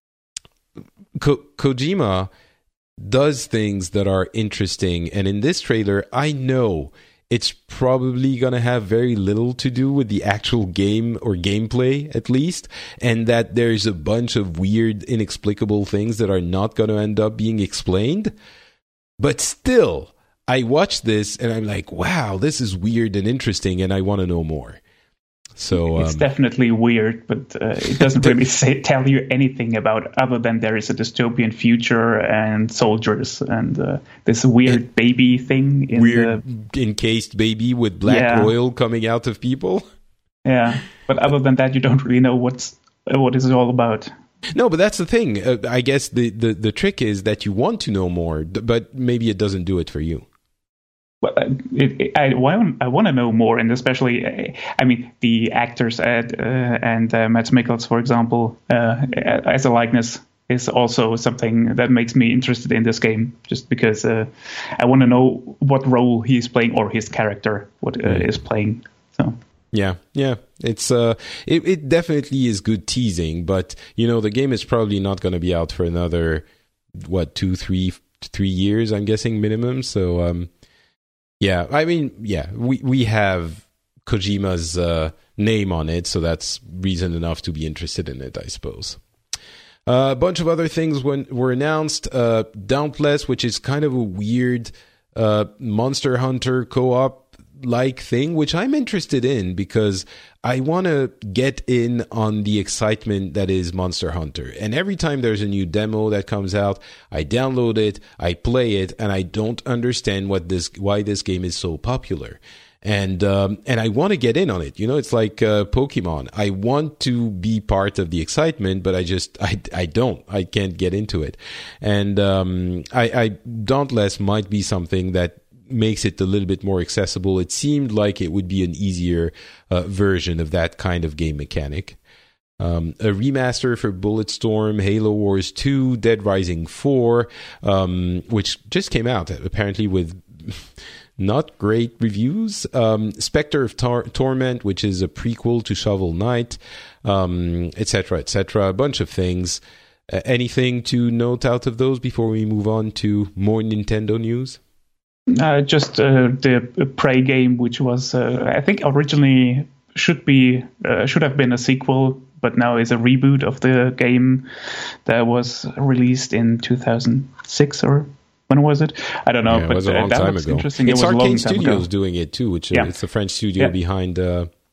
Ko- Kojima does things that are interesting. And in this trailer, I know it's probably going to have very little to do with the actual game or gameplay, at least, and that there's a bunch of weird, inexplicable things that are not going to end up being explained. But still, I watched this and I'm like, wow, this is weird and interesting, and I want to know more. So it's um, definitely weird, but uh, it doesn't really say, tell you anything about other than there is a dystopian future and soldiers and uh, this weird baby thing. In weird the, encased baby with black yeah. oil coming out of people. Yeah, but other than that, you don't really know what's what is it all about. No, but that's the thing. Uh, I guess the, the, the trick is that you want to know more, but maybe it doesn't do it for you. Well, it, it, I want I want to know more, and especially, uh, I mean, the actors at, uh, and uh, Mads Mikkelsen, for example, uh, as a likeness is also something that makes me interested in this game, just because uh, I want to know what role he's playing or his character what uh, mm. is playing. So. Yeah, yeah, it's uh, it, it definitely is good teasing, but you know, the game is probably not going to be out for another what two, three, three years, I'm guessing minimum. So, um, yeah, I mean, yeah, we we have Kojima's uh, name on it, so that's reason enough to be interested in it, I suppose. Uh, a bunch of other things when, were announced. Uh, Dauntless, which is kind of a weird uh, Monster Hunter co-op like thing, which I'm interested in because I want to get in on the excitement that is Monster Hunter. And every time there's a new demo that comes out, I download it, I play it, and I don't understand what this why this game is so popular. And um, and I want to get in on it. You know, it's like uh, Pokemon. I want to be part of the excitement, but I just I, I don't. I can't get into it. And um, I, I Dauntless might be something that makes it a little bit more accessible. It seemed like it would be an easier uh, version of that kind of game mechanic. Um, a remaster for Bulletstorm, Halo Wars two, Dead Rising four, um, which just came out apparently with not great reviews. Um, Spectre of Tor- Torment, which is a prequel to Shovel Knight, um, et cetera, et cetera. A bunch of things. Uh, anything to note out of those before we move on to more Nintendo news? Uh, just uh, the Prey game, which was, uh, I think, originally should be uh, should have been a sequel, but now is a reboot of the game that was released in two thousand six or when was it? I don't know. Yeah, but it was a long uh, that time looks ago. interesting. It's it was Arcane a long time Studios ago. doing it too, which yeah. it's the French studio yeah. behind uh,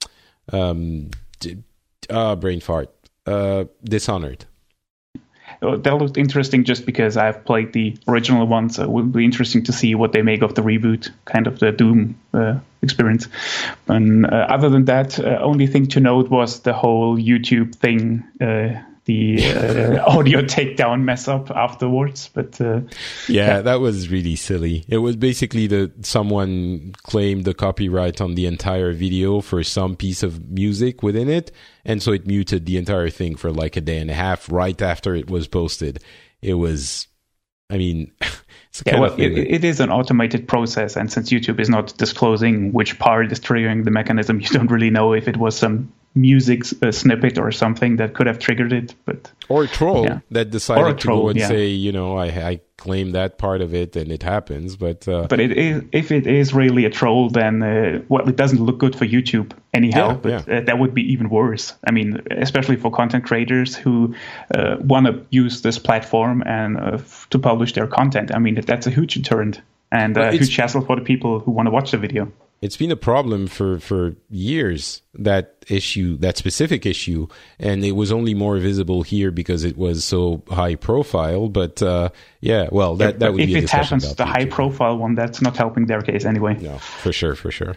um, d- uh, brain fart. Uh, Dishonored. That looked interesting just because I've played the original one, so it would be interesting to see what they make of the reboot, kind of the Doom uh, experience. And uh, other than that, uh, only thing to note was the whole YouTube thing, uh, the uh, audio takedown mess up afterwards. But uh, yeah, yeah, that was really silly. It was basically the someone claimed the copyright on the entire video for some piece of music within it, and so it muted the entire thing for like a day and a half right after it was posted. It was, I mean, it's the yeah, kind well, of thing it, that- it is an automated process, and since YouTube is not disclosing which part is triggering the mechanism, you don't really know if it was some music uh, snippet or something that could have triggered it. But or a troll yeah. that decided Or a to troll, go and yeah. say, you know, I, I claim that part of it, and it happens. But uh, But it is, if it is really a troll, then uh, well, it doesn't look good for YouTube anyhow. Yeah, but yeah. Uh, that would be even worse. I mean, especially for content creators who uh, want to use this platform and uh, f- to publish their content. I mean, that's a huge deterrent and Well, a it's- huge hassle for the people who want to watch the video. it's been a problem for, for years, that issue, that specific issue, and it was only more visible here because it was so high profile. But uh, yeah, well, that, Yeah, that but would if be a it discussion happens, about the future. high profile one, that's not helping their case anyway. No, for sure, for sure.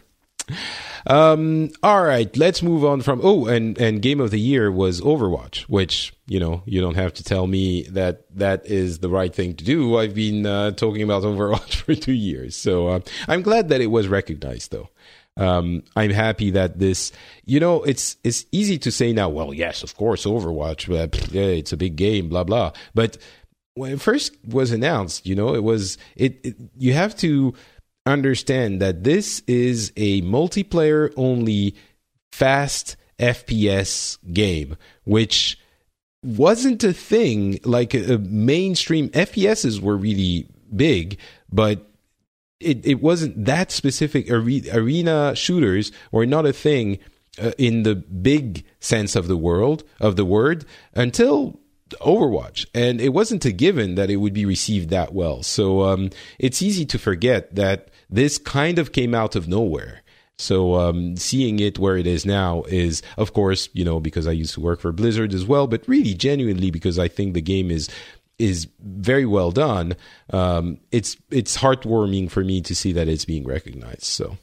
Um, all right, let's move on from, oh, and, and Game of the Year was Overwatch, which, you know, you don't have to tell me that that is the right thing to do. I've been uh, talking about Overwatch for two years. So uh, I'm glad that it was recognized, though. Um, I'm happy that this, you know, it's it's easy to say now, well, yes, of course, Overwatch, but, yeah, it's a big game, blah, blah. But when it first was announced, you know, it was, it, it you have to understand that this is a multiplayer only fast F P S game, which wasn't a thing. Like a, a mainstream F P S's were really big, but it, it wasn't that specific. Are- arena shooters were not a thing uh, in the big sense of the world of the word until Overwatch, and it wasn't a given that it would be received that well. So um, it's easy to forget that this kind of came out of nowhere. So um, seeing it where it is now is, of course, you know, because I used to work for Blizzard as well, but really genuinely because I think the game is is very well done. Um, it's it's heartwarming for me to see that it's being recognized. So.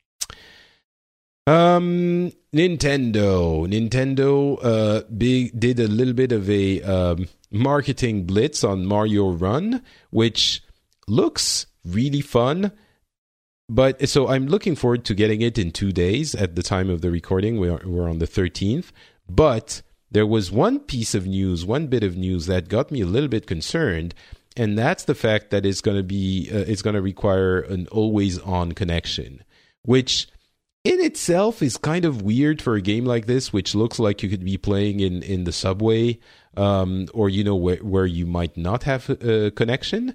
Um, Nintendo, Nintendo, uh, big, did a little bit of a, um, marketing blitz on Mario Run, which looks really fun. But so I'm looking forward to getting it in two days at the time of the recording. We're, we're on the thirteenth, but there was one piece of news, one bit of news that got me a little bit concerned. And that's the fact that it's going to be, uh, it's going to require an always on connection, which in itself is kind of weird for a game like this, which looks like you could be playing in, in the subway, um, or, you know, where, where you might not have a connection.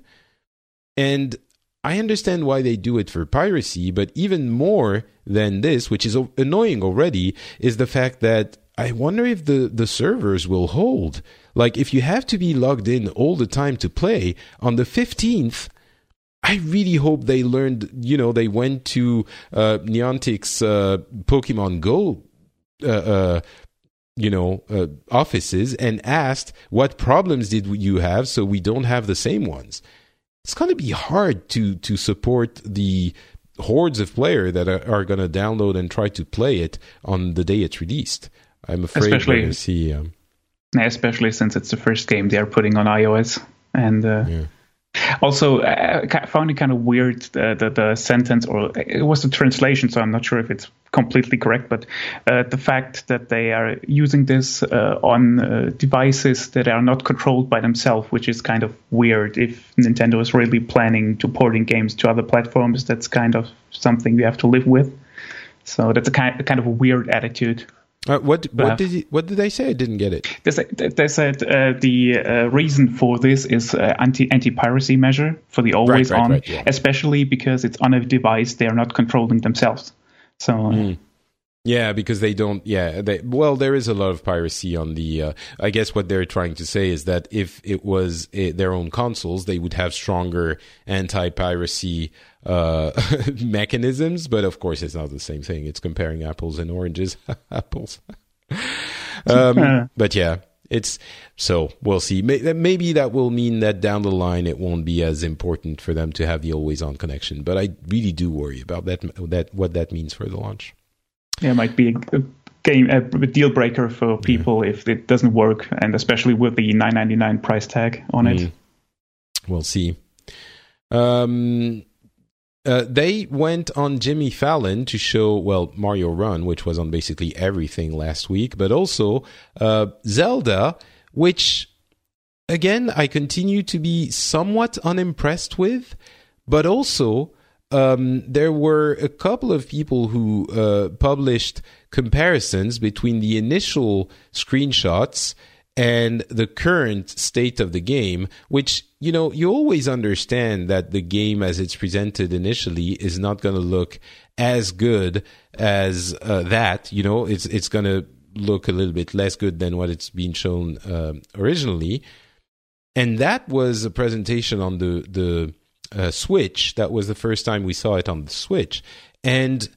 And I understand why they do it for piracy, but even more than this, which is annoying already, is the fact that I wonder if the, the servers will hold. Like, if you have to be logged in all the time to play, on the fifteenth, I really hope they learned, you know, they went to uh, Niantic's uh, Pokemon Go, uh, uh, you know, uh, offices and asked, what problems did you have so we don't have the same ones? It's going to be hard to, to support the hordes of players that are, are going to download and try to play it on the day it's released. I'm afraid we're Especially- going to see... Um, Especially since it's the first game they're putting on iOS. And uh, yeah. also, I I found it kind of weird uh, that the sentence, or it was the translation, so I'm not sure if it's completely correct, but uh, the fact that they are using this uh, on uh, devices that are not controlled by themselves, which is kind of weird. If Nintendo is really planning to porting games to other platforms, that's kind of something you have to live with. So that's a kind, a kind of a weird attitude. Uh, what what Uh, did he, what did they say? I didn't get it. They said, they said uh, the uh, reason for this is uh, anti anti piracy measure for the always right, on, right, yeah. especially because it's on a device they are not controlling themselves. So uh, Mm. Yeah, because they don't. Yeah, they, well, there is a lot of piracy on the. Uh, I guess what they're trying to say is that if it was uh, their own consoles, they would have stronger anti-piracy uh, mechanisms. But of course, it's not the same thing. It's comparing apples and oranges. Apples. um, but yeah, it's so we'll see. Maybe that will mean that down the line it won't be as important for them to have the always-on connection. But I really do worry about that. That what that means for the launch. Yeah, it might be a, a game a deal breaker for people yeah. if it doesn't work, and especially with the nine ninety-nine price tag on mm. it. We'll see. Um, uh, they went on Jimmy Fallon to show, well, Mario Run, which was on basically everything last week, but also uh, Zelda, which, again, I continue to be somewhat unimpressed with, but also... Um, there were a couple of people who uh, published comparisons between the initial screenshots and the current state of the game, which, you know, you always understand that the game as it's presented initially is not going to look as good as uh, that. You know, it's it's going to look a little bit less good than what it's been shown uh, originally. And that was a presentation on the... the Uh, Switch. That was the first time we saw it on the Switch. And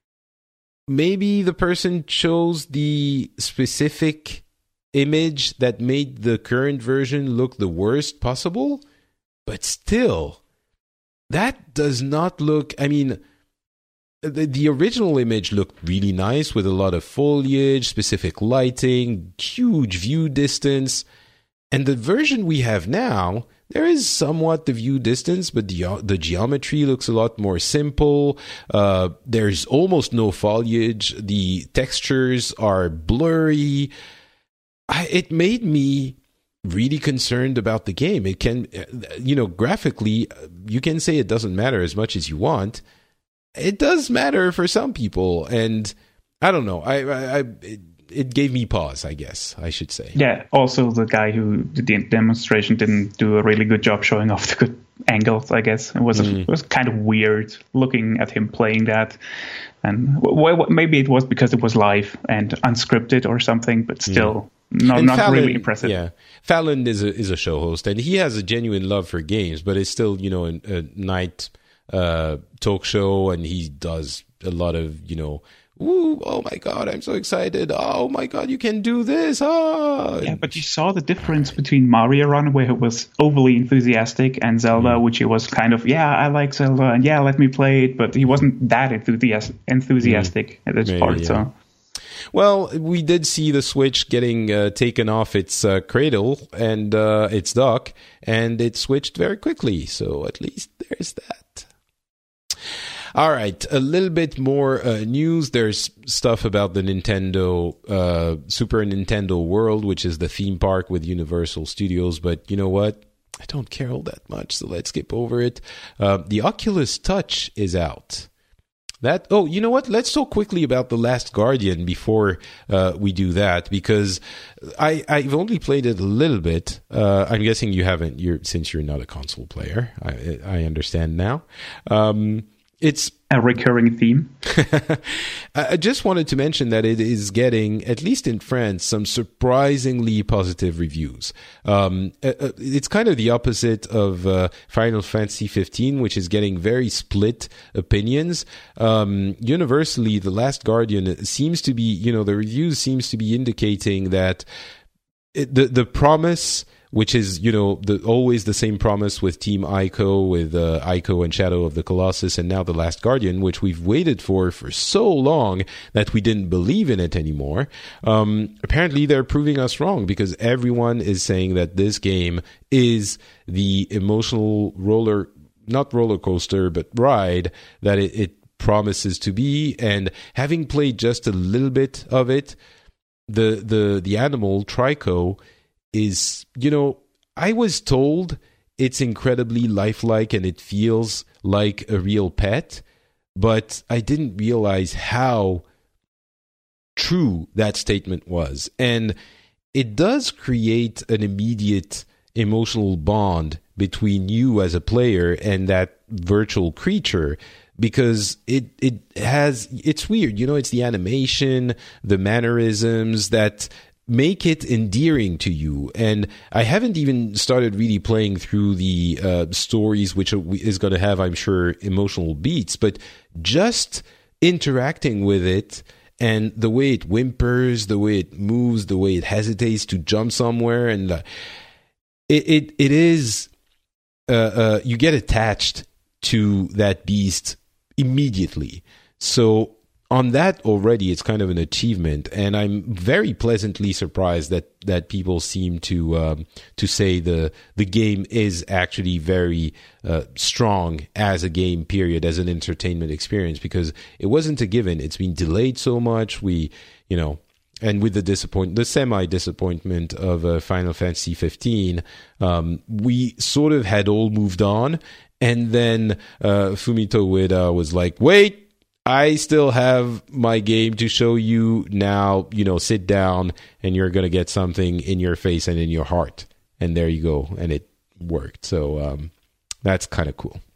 maybe the person chose the specific image that made the current version look the worst possible. But still, that does not look... I mean, the, the original image looked really nice with a lot of foliage, specific lighting, huge view distance. And the version we have now... There is somewhat the view distance, but the the geometry looks a lot more simple. Uh, there's almost no foliage. The textures are blurry. I, it made me really concerned about the game. It can, you know, graphically, you can say it doesn't matter as much as you want. It does matter for some people, and I don't know. I, I, I it, It gave me pause, I guess, I should say. Yeah, also the guy who did the demonstration didn't do a really good job showing off the good angles, I guess. It was, mm. a, it was kind of weird looking at him playing that. And well, maybe it was because it was live and unscripted or something, but still mm. not, not Fallon, really impressive. Yeah, Fallon is a, is a show host, and he has a genuine love for games, but it's still, you know, a, a night uh, talk show, and he does a lot of, you know, ooh, oh my God, I'm so excited. Oh my God, you can do this. Oh. Yeah, but you saw the difference between Mario Run, where he was overly enthusiastic, and Zelda, mm. which he was kind of, yeah, I like Zelda, and yeah, let me play it, but he wasn't that enthusias- enthusiastic mm. at this Maybe, part. Yeah. So, well, we did see the Switch getting uh, taken off its uh, cradle and uh, its dock, and it switched very quickly. So at least there's that. All right, a little bit more uh, news. There's stuff about the Nintendo, uh, Super Nintendo World, which is the theme park with Universal Studios. But you know what? I don't care all that much, so let's skip over it. Uh, the Oculus Touch is out. That oh, you know what? Let's talk quickly about The Last Guardian before uh, we do that, because I, I've only played it a little bit. Uh, I'm guessing you haven't, you're, since you're not a console player. I, I understand now. Um, It's a recurring theme. I just wanted to mention that it is getting, at least in France, some surprisingly positive reviews. Um, it's kind of the opposite of uh, Final Fantasy fifteen, which is getting very split opinions. Um, universally, The Last Guardian seems to be, you know, the reviews seems to be indicating that it, the the promise, which is, you know, the, always the same promise with Team Ico, with uh, Ico and Shadow of the Colossus, and now The Last Guardian, which we've waited for for so long that we didn't believe in it anymore. Um, apparently, they're proving us wrong, because everyone is saying that this game is the emotional roller, not roller coaster, but ride that it, it promises to be. And having played just a little bit of it, the the the animal Trico is, you know, I was told it's incredibly lifelike and it feels like a real pet, but I didn't realize how true that statement was. And it does create an immediate emotional bond between you as a player and that virtual creature. because it it has it's weird, you know, it's the animation, the mannerisms that make it endearing to you. And I haven't even started really playing through the uh, stories, which is going to have, I'm sure, emotional beats, but just interacting with it and the way it whimpers, the way it moves, the way it hesitates to jump somewhere, and uh, it, it it is uh, uh, you get attached to that beast immediately. So on that already, it's kind of an achievement, and I'm very pleasantly surprised that, that people seem to um, to say the the game is actually very uh, strong as a game, period, as an entertainment experience, because it wasn't a given. It's been delayed so much. We, you know, and with the disappoint, the semi disappointment of uh, Final Fantasy fifteen, um, we sort of had all moved on, and then uh, Fumito Ueda was like, "Wait, I still have my game to show you now, you know, sit down and you're going to get something in your face and in your heart." And there you go. And it worked. So um, that's kind of cool.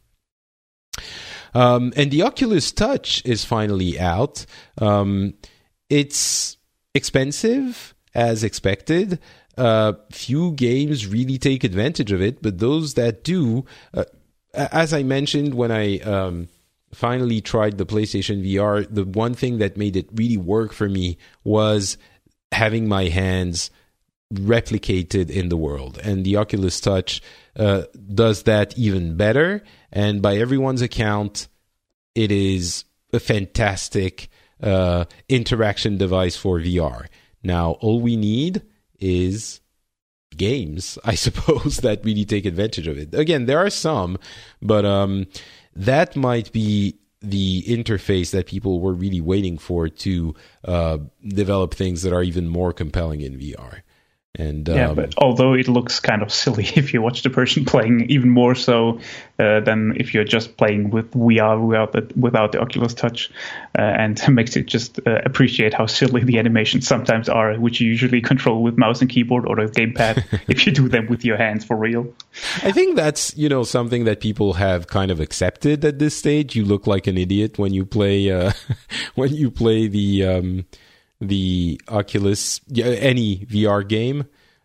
Um, and the Oculus Touch is finally out. Um, it's expensive, as expected. Uh, few games really take advantage of it, but those that do, uh, as I mentioned when I... Um, finally tried the PlayStation V R, the one thing that made it really work for me was having my hands replicated in the world. And the Oculus Touch uh, does that even better. And by everyone's account, it is a fantastic uh, interaction device for V R. Now, all we need is games, I suppose, that really take advantage of it. Again, there are some, but... um that might be the interface that people were really waiting for to uh, develop things that are even more compelling in V R. And um, yeah, but although it looks kind of silly if you watch the person playing, even more so uh, than if you're just playing with V R without the, without the Oculus Touch, uh, and makes it just uh, appreciate how silly the animations sometimes are, which you usually control with mouse and keyboard or a gamepad if you do them with your hands for real. I think that's, you know, something that people have kind of accepted at this stage. You look like an idiot when you play uh, when you play the. Um, the Oculus, any V R game.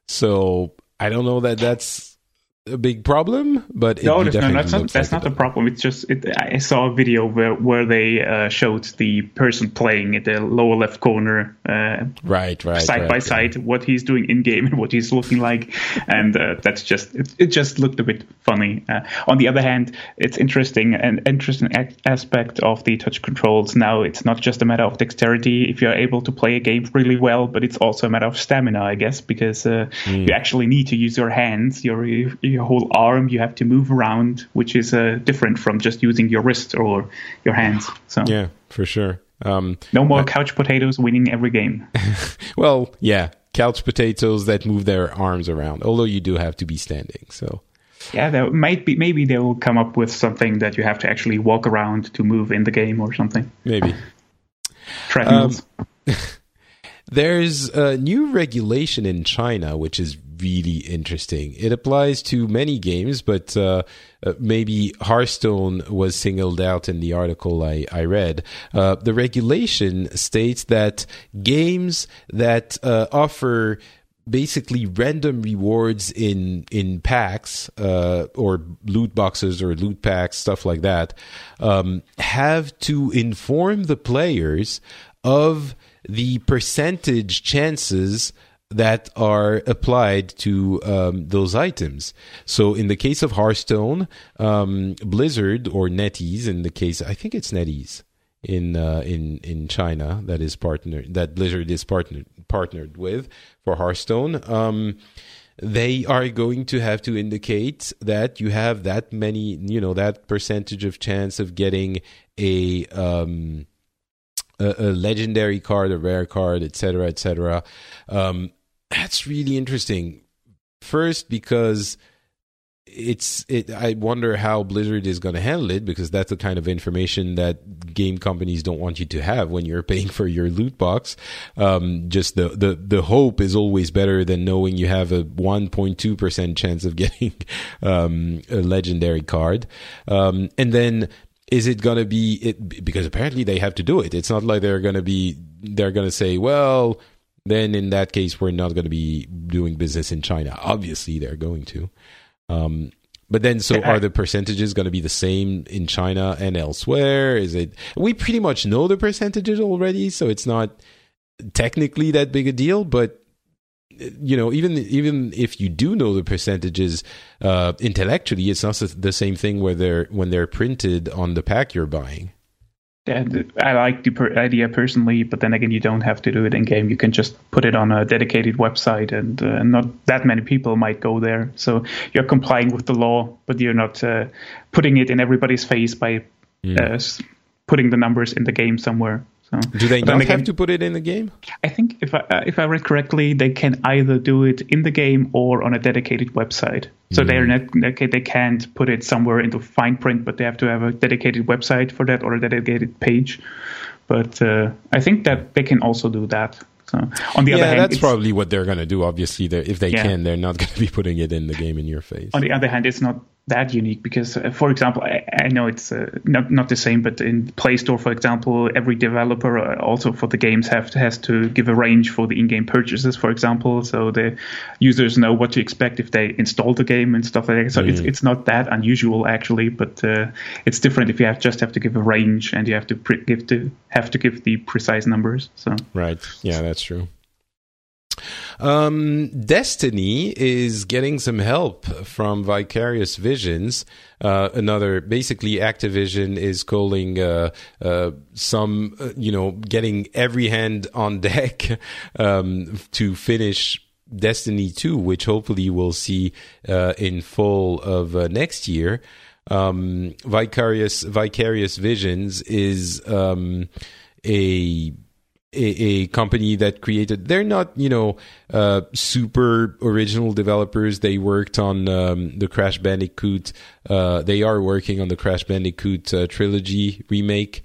So I don't know that that's a big problem, but it no, no, definitely that's not looks that's like not a problem. It's just it, I saw a video where where they uh, showed the person playing at the lower left corner, uh, right, right, side right, by right. side, what he's doing in game and what he's looking like, and uh, that's just it, it. Just looked a bit funny. Uh, on the other hand, it's interesting an interesting a- aspect of the touch controls. Now it's not just a matter of dexterity if you're able to play a game really well, but it's also a matter of stamina, I guess, because uh, mm. you actually need to use your hands, your your whole arm. You have to move around, which is uh, different from just using your wrist or your hands. So yeah, for sure. Um, no more I, couch potatoes winning every game. Well, yeah, couch potatoes that move their arms around. Although you do have to be standing. So yeah, there might be. Maybe they will come up with something that you have to actually walk around to move in the game or something. Maybe treadmills. Um, there's a new regulation in China, which is really interesting. It applies to many games, but uh, uh, maybe Hearthstone was singled out in the article I, I read. Uh, the regulation states that games that uh, offer basically random rewards in in packs uh, or loot boxes or loot packs, stuff like that, um, have to inform the players of the percentage chances that are applied to um, those items. So in the case of Hearthstone, um, Blizzard or NetEase, in the case, I think it's NetEase in uh, in in China that is partner that Blizzard is partnered partnered with for Hearthstone. Um, they are going to have to indicate that you have that many, you know, that percentage of chance of getting a um, a, a legendary card, a rare card, et cetera, et cetera. Um, That's really interesting. First, because it's it. I wonder how Blizzard is going to handle it, because that's the kind of information that game companies don't want you to have when you're paying for your loot box. Um, just the, the the hope is always better than knowing you have a one point two percent chance of getting um, a legendary card. Um, and then is it going to be it? Because apparently they have to do it. It's not like they're going to be they're going to say, well, then in that case we're not going to be doing business in China. Obviously they're going to. Um, but then, so are the percentages going to be the same in China and elsewhere? Is it? We pretty much know the percentages already, so it's not technically that big a deal. But you know, even even if you do know the percentages uh, intellectually, it's not the same thing where they're when they're printed on the pack you're buying. Yeah, I like the per- idea personally, but then again, you don't have to do it in game. You can just put it on a dedicated website, and uh, not that many people might go there. So you're complying with the law, but you're not uh, putting it in everybody's face by mm. uh, putting the numbers in the game somewhere. So, do they not again, have to put it in the game? I think if I uh, if I read correctly, they can either do it in the game or on a dedicated website. So mm. they're not, they can't put it somewhere into fine print, but they have to have a dedicated website for that or a dedicated page. But uh, I think that they can also do that. So on the yeah, other hand, that's probably what they're going to do. Obviously, if they yeah. can, they're not going to be putting it in the game in your face. On the other hand, it's not that unique because, uh, for example, I, I know it's uh, not not the same, but in Play Store, for example, every developer uh, also for the games have to, has to give a range for the in-game purchases, for example, so the users know what to expect if they install the game and stuff like that. So mm. it's it's not that unusual actually, but uh, it's different if you have just have to give a range and you have to pre- give to have to give the precise numbers. So right, yeah, that's true. Um, Destiny is getting some help from Vicarious Visions. Uh, another, basically, Activision is calling uh, uh, some, uh, you know, getting every hand on deck um, to finish Destiny two, which hopefully we'll see uh, in fall of uh, next year. Um, Vicarious Vicarious Visions is um, a A, a company that created, they're not, you know, uh, super original developers. They worked on um, the Crash Bandicoot. Uh, they are working on the Crash Bandicoot uh, trilogy remake.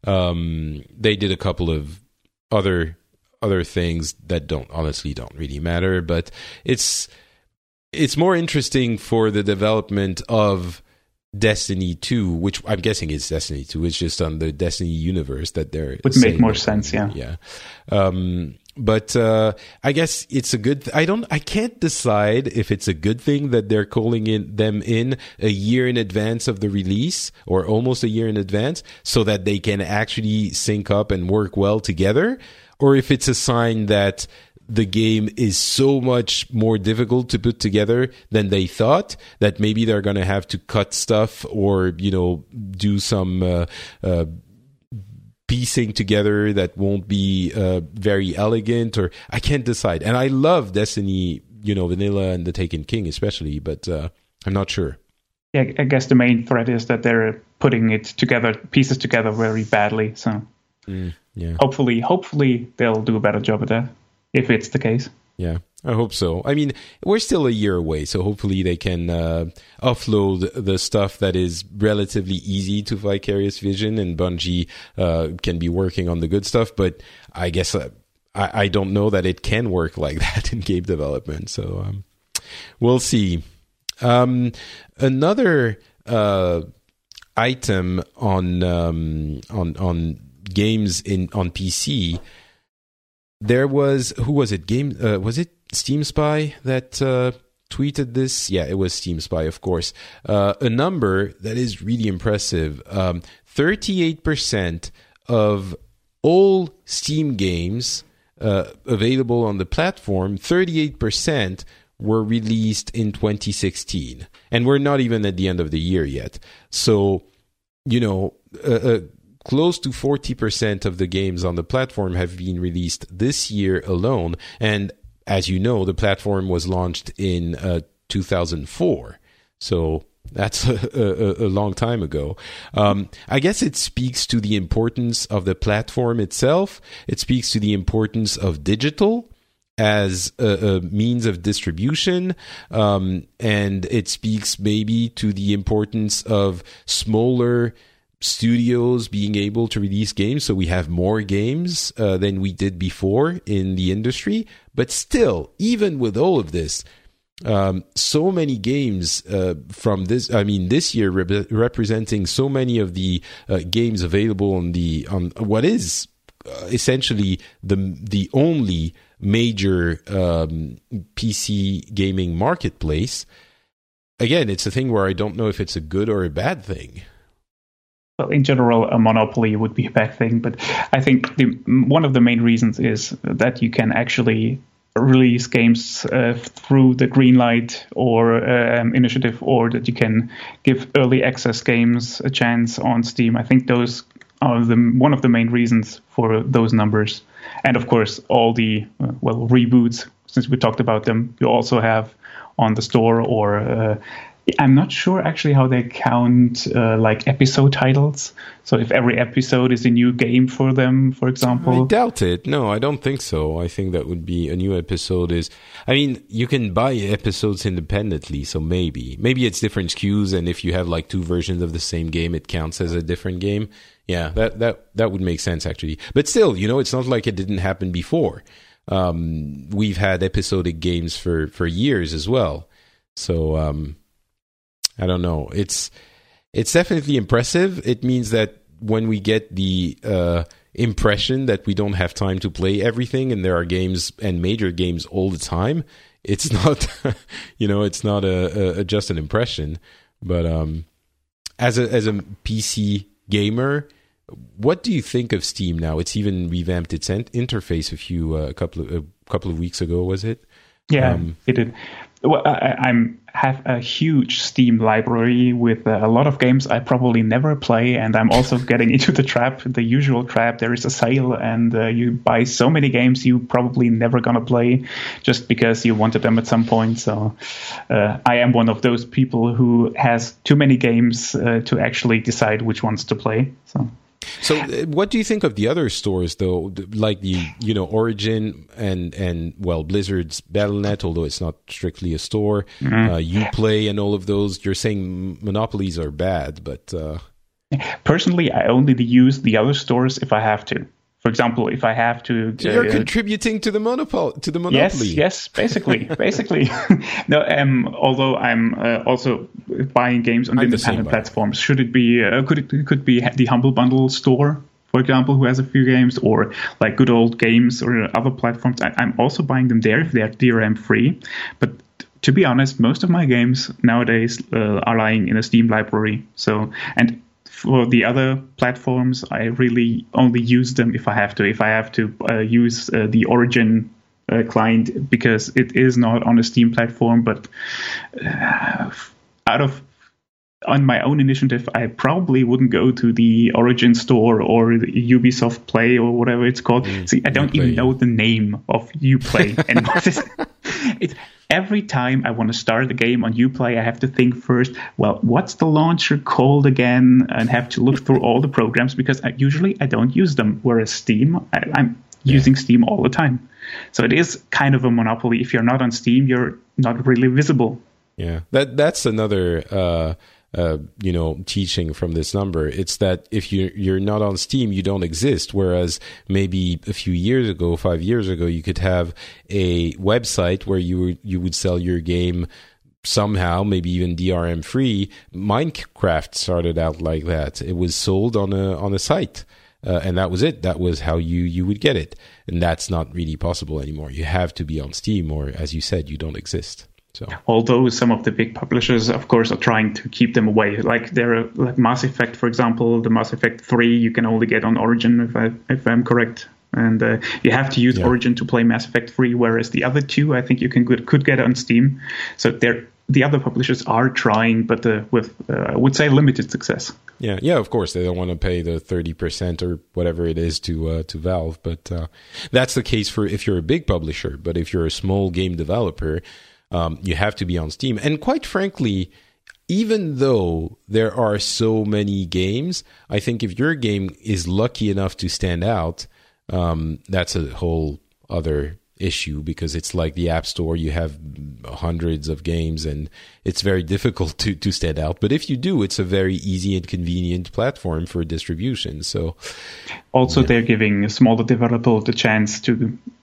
Um, they did a couple of other other things that don't honestly don't really matter, but it's it's more interesting for the development of Destiny two, which I'm guessing is Destiny two. It's just on the Destiny universe that they're would make more sense, yeah. Yeah. Um, but uh, I guess it's a good. Th- I don't. I can't decide if it's a good thing that they're calling in them in a year in advance of the release, or almost a year in advance, so that they can actually sync up and work well together, or if it's a sign that the game is so much more difficult to put together than they thought, that maybe they're going to have to cut stuff or, you know, do some uh, uh, piecing together that won't be uh, very elegant, or I can't decide. And I love Destiny, you know, Vanilla and the Taken King especially, but uh, I'm not sure. Yeah, I guess the main threat is that they're putting it together, pieces together very badly. So mm, yeah. hopefully, hopefully they'll do a better job at that. If it's the case. Yeah, I hope so. I mean, we're still a year away, so hopefully they can uh, offload the stuff that is relatively easy to Vicarious Vision, and Bungie uh, can be working on the good stuff. But I guess uh, I, I don't know that it can work like that in game development. So um, we'll see. Um, another uh, item on um, on on games in on P C. There was, who was it? Game uh, was it Steam Spy that uh, tweeted this? Yeah, it was Steam Spy, of course. Uh, a number that is really impressive. Um, thirty-eight percent of all Steam games uh, available on the platform, thirty-eight percent were released in twenty sixteen. And we're not even at the end of the year yet. So, you know, uh, uh, close to forty percent of the games on the platform have been released this year alone. And as you know, the platform was launched in uh, two thousand four. So that's a, a, a long time ago. Um, I guess it speaks to the importance of the platform itself. It speaks to the importance of digital as a, a means of distribution. Um, and it speaks maybe to the importance of smaller studios being able to release games, so we have more games uh, than we did before in the industry. But still, even with all of this, Um, so many games uh, from this, I mean, this year rep- representing so many of the uh, games available on the on what is uh, essentially the the only major um, P C gaming marketplace. Again, it's a thing where I don't know if it's a good or a bad thing. Well, in general, a monopoly would be a bad thing, but I think the, one of the main reasons is that you can actually release games uh, through the Greenlight or um, initiative, or that you can give early access games a chance on Steam. I think those are the one of the main reasons for those numbers. And of course, all the uh, well reboots, since we talked about them, you also have on the store, or uh, I'm not sure actually how they count uh, like episode titles. So if every episode is a new game for them, for example. I doubt it. No, I don't think so. I think that would be a new episode is, I mean, you can buy episodes independently. So maybe, maybe it's different S K Us. And if you have like two versions of the same game, it counts as a different game. Yeah, that, that, that would make sense actually. But still, you know, it's not like it didn't happen before. Um, we've had episodic games for, for years as well. So, um, I don't know. It's it's definitely impressive. It means that when we get the uh, impression that we don't have time to play everything, and there are games and major games all the time, it's not, you know, it's not a, a just an impression. But um, as a as a P C gamer, what do you think of Steam now? It's even revamped its ent- interface a few uh, a couple of a couple of weeks ago, was it? Yeah, um, it did. Well, I I'm have a huge Steam library with uh, a lot of games I probably never play, and I'm also getting into the trap, the usual trap. There is a sale, and uh, you buy so many games you probably never gonna play, just because you wanted them at some point. So uh, I am one of those people who has too many games uh, to actually decide which ones to play. So. So, uh, what do you think of the other stores, though, like the you know Origin and and well Blizzard's Battle dot net, although it's not strictly a store, mm-hmm. uh, Uplay and all of those? You're saying monopolies are bad, but uh... personally, I only use the other stores if I have to. For example, if I have to, so you're uh, contributing to the monopol to the monopoly. Yes, yes, basically, basically. No, um, although I'm uh, also buying games on I'm independent platforms. Should it be? Uh, could it could be the Humble Bundle store, for example, who has a few games, or like Good Old Games or other platforms? I, I'm also buying them there if they are D R M free. But to be honest, most of my games nowadays uh, are lying in a Steam library. So and. For the other platforms, I really only use them if I have to. If I have to uh, use uh, the Origin uh, client, because it is not on a Steam platform, but uh, out of on my own initiative, I probably wouldn't go to the Origin store or the Ubisoft Play or whatever it's called. Mm, See, I don't even know the name of Uplay anymore. It's every time I want to start a game on Uplay, I have to think first, well, what's the launcher called again? And have to look through all the programs, because I, usually I don't use them. Whereas Steam, I, I'm yeah. using Steam all the time. So it is kind of a monopoly. If you're not on Steam, you're not really visible. Yeah, that that's another uh, uh, you know teaching from this number. It's that if you you're not on Steam, you don't exist. Whereas maybe a few years ago, five years ago, you could have a website where you you would sell your game somehow, maybe even D R M free. Minecraft started out like that. It was sold on a on a site. Uh, and that was it. That was how you, you would get it. And that's not really possible anymore. You have to be on Steam, or as you said, you don't exist. So, although some of the big publishers, of course, are trying to keep them away. Like there are, like Mass Effect, for example, the Mass Effect three you can only get on Origin, if I if I'm correct. And uh, you have to use yeah. Origin to play Mass Effect three, whereas the other two, I think you can could, could get on Steam. So they're the other publishers are trying, but uh, with, uh, I would say, limited success. Yeah, yeah, of course. They don't want to pay the thirty percent or whatever it is to uh, to Valve. But uh, that's the case for if you're a big publisher. But if you're a small game developer, um, you have to be on Steam. And quite frankly, even though there are so many games, I think if your game is lucky enough to stand out, um, that's a whole other issue, because it's like the App Store. You have hundreds of games and it's very difficult to, to stand out. But if you do, it's a very easy and convenient platform for distribution. So also yeah. they're giving smaller developers the chance to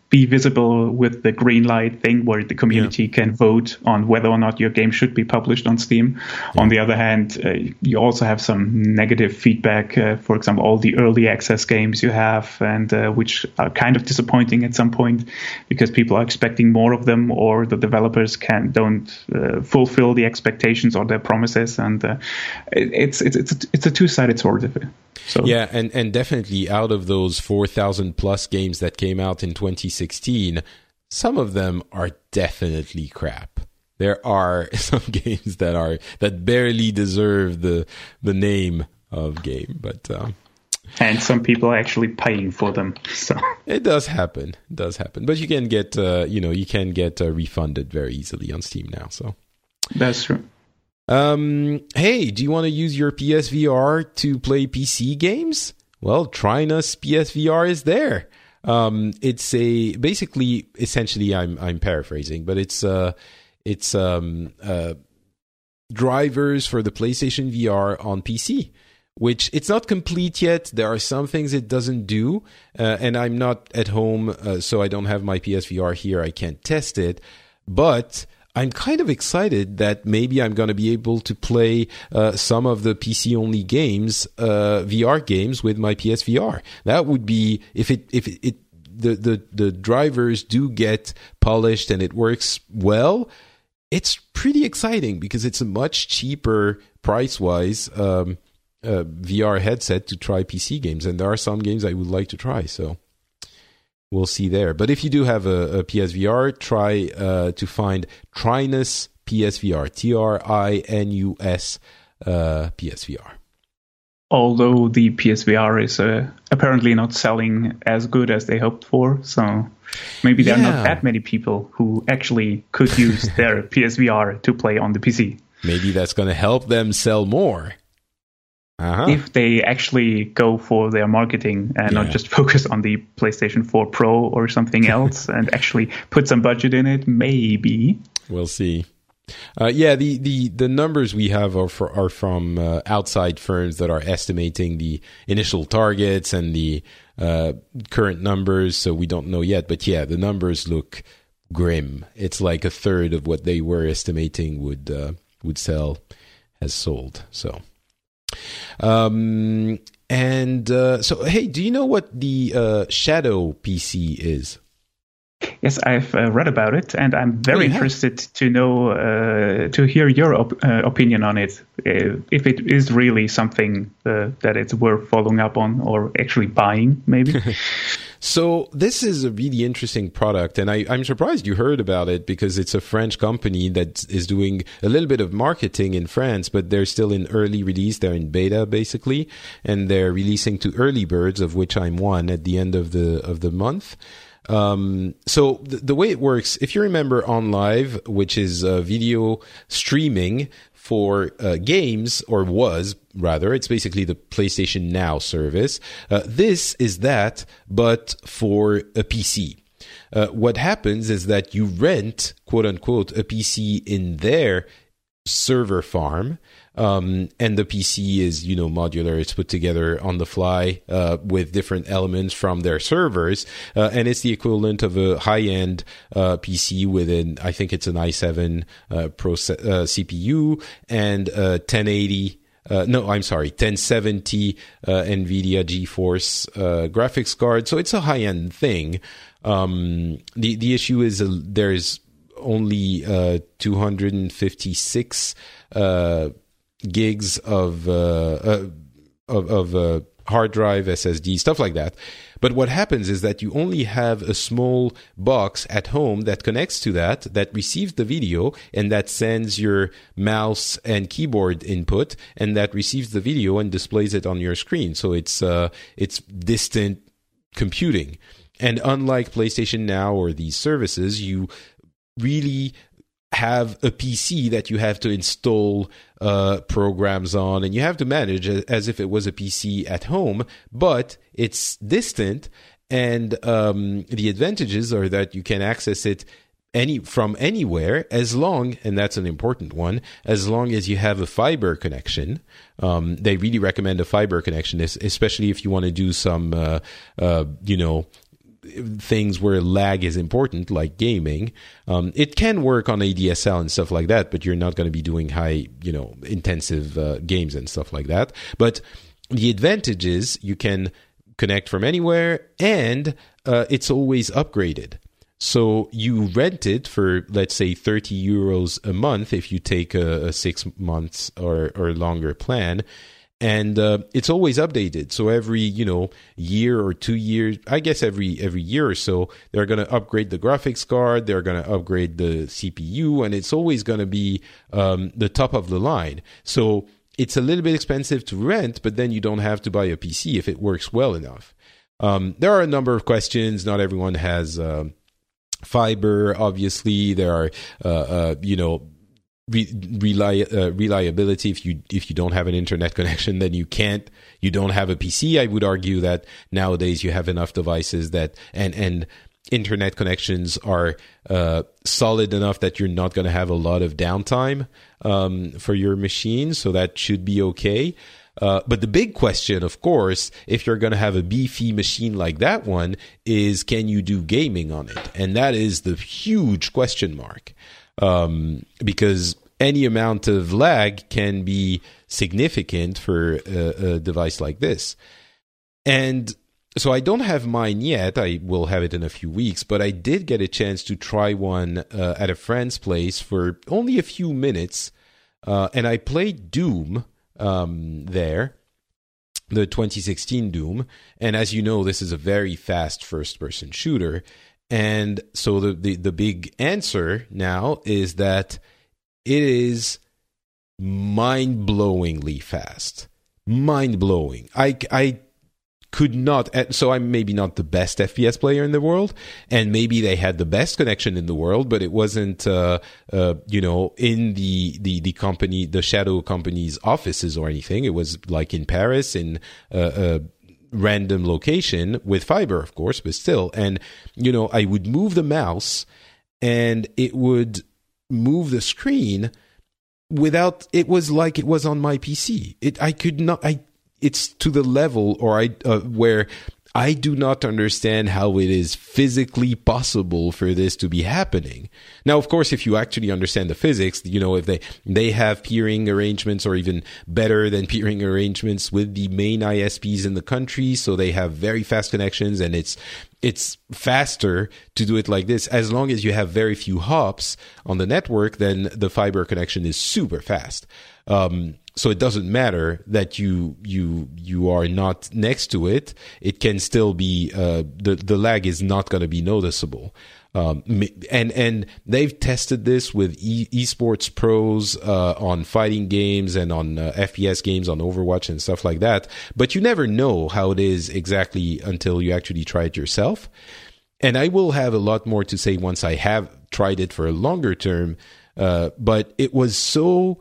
be visible with the green light thing where the community yeah. can vote on whether or not your game should be published on Steam. Yeah. On the other hand, uh, you also have some negative feedback. Uh, for example, all the early access games you have, and uh, which are kind of disappointing at some point because people are expecting more of them, or the developers can don't uh, fulfill the expectations or their promises, and uh, it, it's it's it's a, it's a two-sided sword of it. So. Yeah, and, and definitely out of those four thousand plus games that came out in twenty sixteen, some of them are definitely crap. There are some games that are that barely deserve the the name of game, but um, and some people are actually paying for them. So it does happen, it does happen. But you can get uh, you know you can get uh, refunded very easily on Steam now. So that's true. Um, hey, do you want to use your P S V R to play P C games? Well, Trinus P S V R is there. Um, it's a basically, essentially, I'm I'm paraphrasing, but it's uh, it's um, uh, drivers for the PlayStation V R on P C. Which it's not complete yet. There are some things it doesn't do, uh, and I'm not at home, uh, so I don't have my P S V R here. I can't test it, but I'm kind of excited that maybe I'm going to be able to play uh, some of the P C-only games, uh, V R games, with my P S V R. That would be if it if it, it the, the the drivers do get polished and it works well. It's pretty exciting because it's a much cheaper price-wise um, uh, V R headset to try P C games, and there are some games I would like to try. So. We'll see there. But if you do have a, a P S V R, try uh, to find Trinus P S V R. T R I N U S uh, P S V R. Although the P S V R is uh, apparently not selling as good as they hoped for. So maybe there yeah. are not that many people who actually could use their P S V R to play on the P C. Maybe that's going to help them sell more. Uh-huh. If they actually go for their marketing and yeah. not just focus on the PlayStation four Pro or something else and actually put some budget in it, maybe. We'll see. Uh, yeah, the, the, the numbers we have are, for, are from uh, outside firms that are estimating the initial targets and the uh, current numbers, so we don't know yet. But yeah, the numbers look grim. It's like a third of what they were estimating would uh, would sell has sold. So... Um, and uh, so, hey, do you know what the uh, Shadow P C is? Yes, I've uh, read about it, and I'm very oh, interested to know, uh, to hear your op- uh, opinion on it. Uh, if it is really something uh, that it's worth following up on or actually buying, maybe. So this is a really interesting product, and I, I'm surprised you heard about it because it's a French company that is doing a little bit of marketing in France, but they're still in early release. They're in beta, basically, and they're releasing to early birds, of which I'm one, at the end of the of the month. Um, so the, the way it works, if you remember OnLive, which is uh, video streaming for uh, games, or was rather, it's basically the PlayStation Now service. Uh, this is that, but for a P C. Uh, what happens is that you rent, quote unquote, a P C in their server farm. Um, and the P C is, you know, modular. It's put together on the fly, uh, with different elements from their servers. Uh, and it's the equivalent of a high-end, uh, P C with an, I think it's an i seven, uh, Pro, uh, C P U and, uh, ten eighty, uh, no, I'm sorry, ten seventy, uh, NVIDIA GeForce, uh, graphics card. So it's a high-end thing. Um, the, the issue is uh, there's only, uh, two hundred fifty-six, uh, gigs of uh, uh, of, of uh, hard drive, S S D, stuff like that. But what happens is that you only have a small box at home that connects to that, that receives the video, and that sends your mouse and keyboard input, and that receives the video and displays it on your screen. So it's uh, it's distant computing. And unlike PlayStation Now or these services, you really have a P C that you have to install uh, programs on, and you have to manage as if it was a P C at home, but it's distant. And um, the advantages are that you can access it any from anywhere, as long, and that's an important one, as long as you have a fiber connection. Um, they really recommend a fiber connection, especially if you want to do some, uh, uh, you know, things where lag is important, like gaming. Um, it can work on A D S L and stuff like that, but you're not going to be doing high, you know, intensive uh, games and stuff like that. But the advantage is you can connect from anywhere, and uh, it's always upgraded. So you rent it for, let's say, thirty euros a month if you take a, a six months or, or longer plan. And uh, it's always updated. So every, you know, year or two years, I guess every every year or so, they're going to upgrade the graphics card, they're going to upgrade the C P U, and it's always going to be um, the top of the line. So it's a little bit expensive to rent, but then you don't have to buy a P C if it works well enough. Um, there are a number of questions. Not everyone has uh, fiber, obviously. There are, uh, uh, you know, Re- rely, uh, reliability. If you if you don't have an internet connection, then you can't. You don't have a P C. I would argue that nowadays you have enough devices that and and internet connections are uh, solid enough that you're not going to have a lot of downtime um, for your machine. So that should be okay. Uh, but the big question, of course, if you're going to have a beefy machine like that one, is can you do gaming on it? And that is the huge question mark. Um, because any amount of lag can be significant for a, a device like this. And so I don't have mine yet. I will have it in a few weeks, but I did get a chance to try one uh, at a friend's place for only a few minutes. Uh, and I played Doom um, there, the twenty sixteen Doom. And as you know, this is a very fast first-person shooter. And so the, the, the big answer now is that it is mind-blowingly fast. Mind-blowing. I, I could not... So I'm maybe not the best F P S player in the world, and maybe they had the best connection in the world, but it wasn't, uh, uh, you know, in the, the, the company, the Shadow company's offices or anything. It was like in Paris, in... Uh, uh, random location with fiber, of course, but still. And, you know, I would move the mouse and it would move the screen without, it was like it was on my P C. It, I could not, I, it's to the level or I, uh, where I do not understand how it is physically possible for this to be happening. Now, of course, if you actually understand the physics, you know, if they, they have peering arrangements or even better than peering arrangements with the main I S Ps in the country. So they have very fast connections and it's, it's faster to do it like this. As long as you have very few hops on the network, then the fiber connection is super fast. Um, So it doesn't matter that you you you are not next to it. It can still be uh, the the lag is not going to be noticeable. Um, and and they've tested this with e- esports pros uh, on fighting games and on uh, F P S games on Overwatch and stuff like that. But you never know how it is exactly until you actually try it yourself. And I will have a lot more to say once I have tried it for a longer term. Uh, but it was so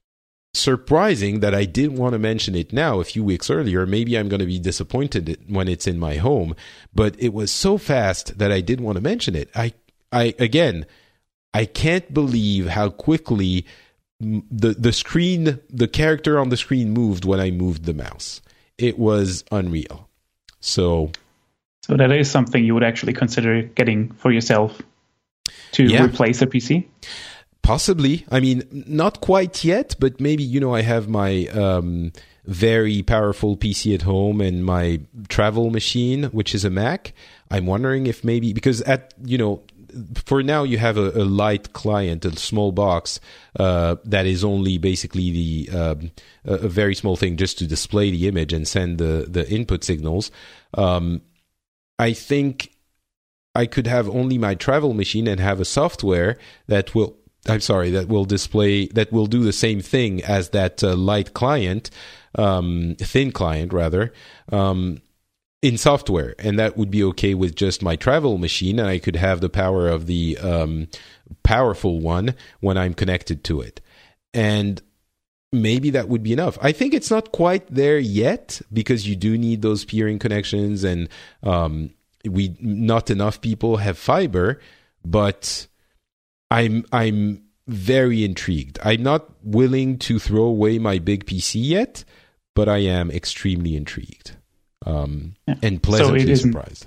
surprising that I didn't want to mention it now a few weeks earlier. Maybe I'm going to be disappointed when it's in my home, but it was so fast that I didn't want to mention it. I, I again, I can't believe how quickly the the screen, the character on the screen moved when I moved the mouse. It was unreal. So, so that is something you would actually consider getting for yourself to yeah. replace a P C? Possibly. I mean, not quite yet, but maybe, you know, I have my um, very powerful P C at home and my travel machine, which is a Mac. I'm wondering if maybe, because at, you know, for now you have a, a light client, a small box uh, that is only basically the um, a, a very small thing just to display the image and send the, the input signals. Um, I think I could have only my travel machine and have a software that will I'm sorry, that will display, that will do the same thing as that uh, light client, um, thin client rather, um, in software. And that would be okay with just my travel machine. And I could have the power of the um, powerful one when I'm connected to it. And maybe that would be enough. I think it's not quite there yet because you do need those peering connections and um, we not enough people have fiber, but I'm I'm very intrigued. I'm not willing to throw away my big P C yet, but I am extremely intrigued um, yeah. and pleasantly so it surprised.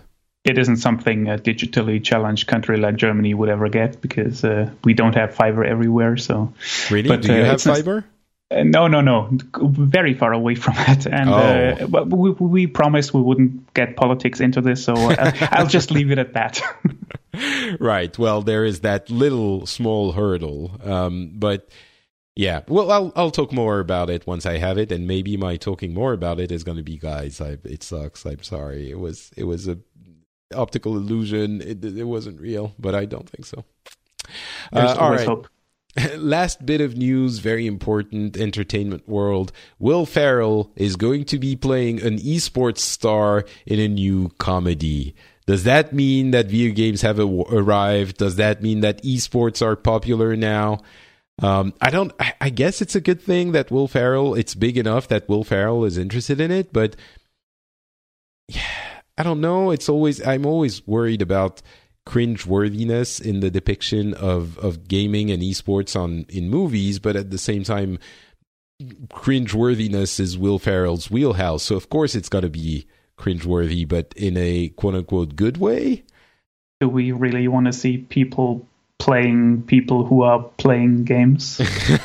it isn't something a digitally challenged country like Germany would ever get, because uh, we don't have fiber everywhere. So really, but, do you uh, have fiber? Uh, no, no, no, very far away from it. And oh. uh, but we, we promised we wouldn't get politics into this, so uh, I'll just leave it at that. Right. Well, there is that little small hurdle, um, but yeah. Well, I'll I'll talk more about it once I have it, and maybe my talking more about it is going to be, guys, I, it sucks. I'm sorry. It was it was a optical illusion. It it wasn't real, but I don't think so. There's uh, all always right. hope. Last bit of news, very important, entertainment world. Will Ferrell is going to be playing an esports star in a new comedy. Does that mean that video games have a- arrived? Does that mean that esports are popular now? Um, I don't, I, I guess it's a good thing that Will Ferrell, it's big enough that Will Ferrell is interested in it, but yeah, I don't know. It's always, I'm always worried about cringe-worthiness in the depiction of, of gaming and esports on in movies, but at the same time, cringe-worthiness is Will Ferrell's wheelhouse. So of course it's got to be cringe-worthy, but in a quote-unquote good way. Do we really want to see people playing people who are playing games?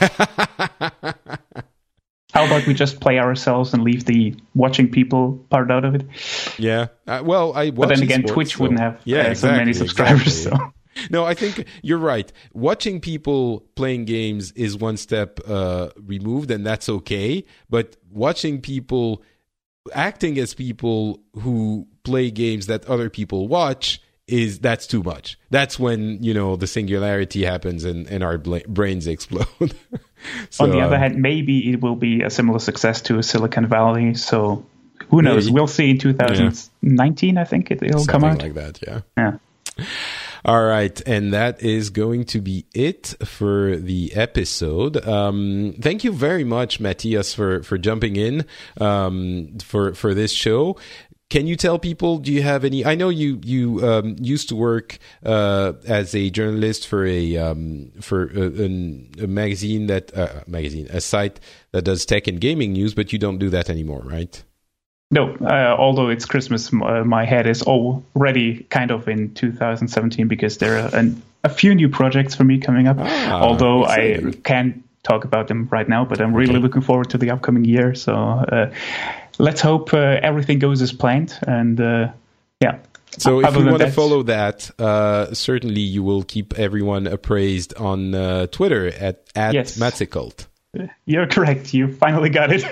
How about we just play ourselves and leave the watching people part out of it? Yeah. Uh, well, I watch But then again, esports, Twitch so- wouldn't have yeah, uh, so many exactly, subscribers. exactly. So No, I think you're right. Watching people playing games is one step uh, removed, and that's okay. But watching people acting as people who play games that other people watch is that's too much. That's when, you know, the singularity happens and, and our bla- brains explode. So, on the other um, hand, maybe it will be a similar success to Silicon Valley. So who knows? Maybe. We'll see in two thousand nineteen, I think it, it'll come something out. like that, yeah. Yeah. All right, and that is going to be it for the episode. Um, thank you very much, Matthias, for, for jumping in um, for for this show. Can you tell people, do you have any, I know you, you um, used to work uh, as a journalist for a um, for a, a, a magazine that, uh, magazine, a site that does tech and gaming news, but you don't do that anymore, right? No, uh, although it's Christmas, uh, my head is already kind of in two thousand seventeen because there are an, a few new projects for me coming up. Ah, although exciting. I can't talk about them right now, but I'm really Okay. looking forward to the upcoming year. So uh, let's hope uh, everything goes as planned. And uh, yeah. So if Other you than want to that- follow that, uh, certainly you will keep everyone appraised on uh, Twitter at, at Yes. Matzicult. You're correct. You finally got it.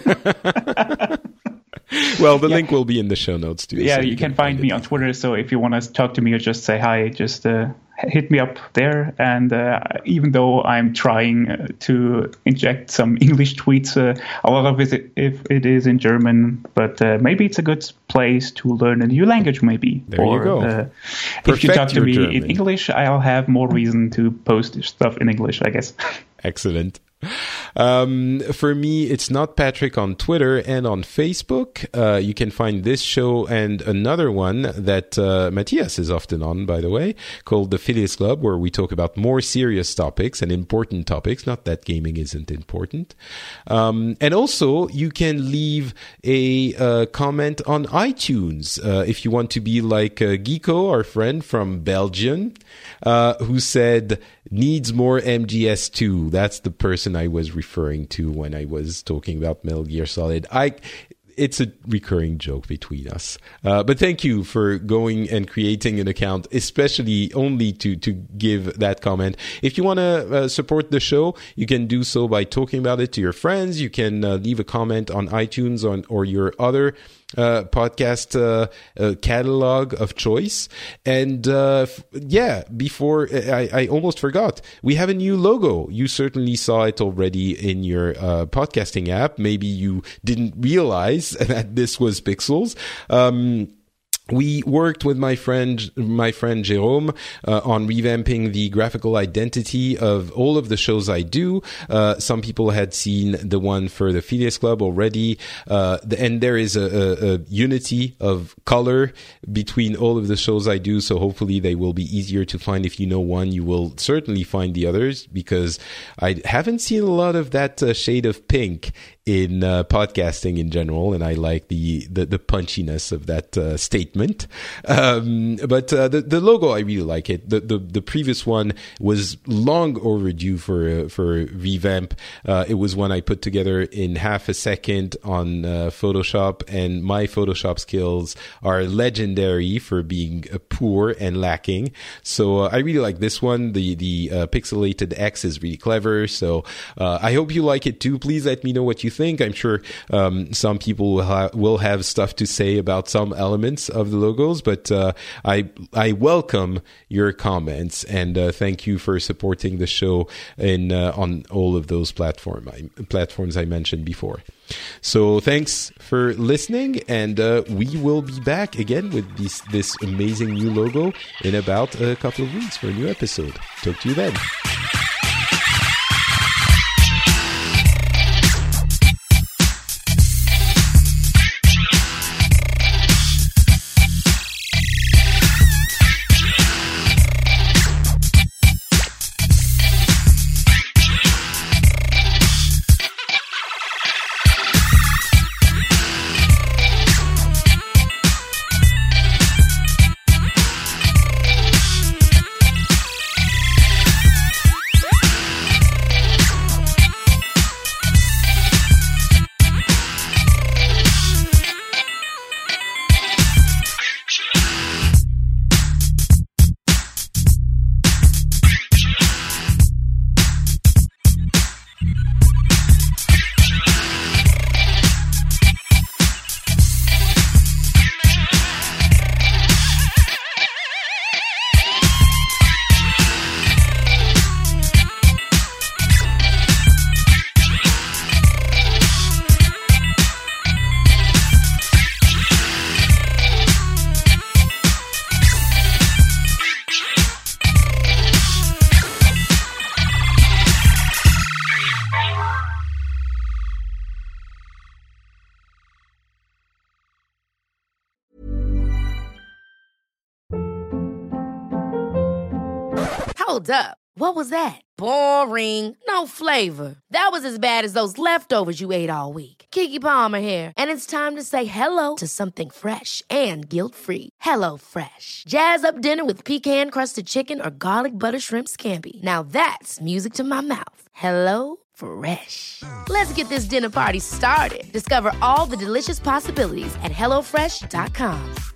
Well, the link will be in the show notes too. Yeah, so you can find me it. on Twitter. So if you want to talk to me or just say hi, just uh, hit me up there. And uh, even though I'm trying uh, to inject some English tweets, uh, a lot of it, if it is in German, but uh, maybe it's a good place to learn a new language. Maybe. There you or, go. Uh, if you Perfect talk to your me German. in English, I'll have more reason to post stuff in English, I guess. Excellent. Um, for me, it's Not Patrick on Twitter and on Facebook. Uh, you can find this show and another one that uh, Matthias is often on, by the way, called The Phileas Club, where we talk about more serious topics and important topics. Not that gaming isn't important. Um, and also, you can leave a uh, comment on iTunes uh, if you want to be like uh, Geeko, our friend from Belgium, uh, who said, needs more M G S two. That's the person I was referring to when I was talking about Metal Gear Solid. I, it's a recurring joke between us. Uh, but thank you for going and creating an account, especially only to, to give that comment. If you want to uh, support the show, you can do so by talking about it to your friends. You can uh, leave a comment on iTunes on, or your other Uh, podcast uh, uh, catalog of choice. And uh, f- yeah, before I, I almost forgot, we have a new logo. You certainly saw it already in your uh, podcasting app. Maybe you didn't realize that this was Pixels. Um, We worked with my friend, my friend Jérôme, uh, on revamping the graphical identity of all of the shows I do. Uh, some people had seen the one for the Phileas Club already. Uh, the, and there is a, a, a unity of color between all of the shows I do. So hopefully they will be easier to find. If you know one, you will certainly find the others, because I haven't seen a lot of that uh, shade of pink in uh, podcasting in general, and I like the the, the punchiness of that uh, statement. Um, but uh, the the logo, I really like it. The the, the previous one was long overdue for uh, for revamp. Uh, it was one I put together in half a second on uh, Photoshop, and my Photoshop skills are legendary for being uh, poor and lacking. So uh, I really like this one. The the uh, pixelated X is really clever. So uh, I hope you like it too. Please let me know what you think. I'm sure um, some people will, ha- will have stuff to say about some elements of the logos, but uh, I I welcome your comments, and uh, thank you for supporting the show in uh, on all of those platform I, platforms I mentioned before. So thanks for listening, and uh, we will be back again with this this amazing new logo in about a couple of weeks for a new episode. Talk to you then. Hold up. What was that? Boring. No flavor. That was as bad as those leftovers you ate all week. Keke Palmer here, and it's time to say hello to something fresh and guilt-free. Hello Fresh. Jazz up dinner with pecan-crusted chicken or garlic butter shrimp scampi. Now that's music to my mouth. Hello Fresh. Let's get this dinner party started. Discover all the delicious possibilities at hello fresh dot com.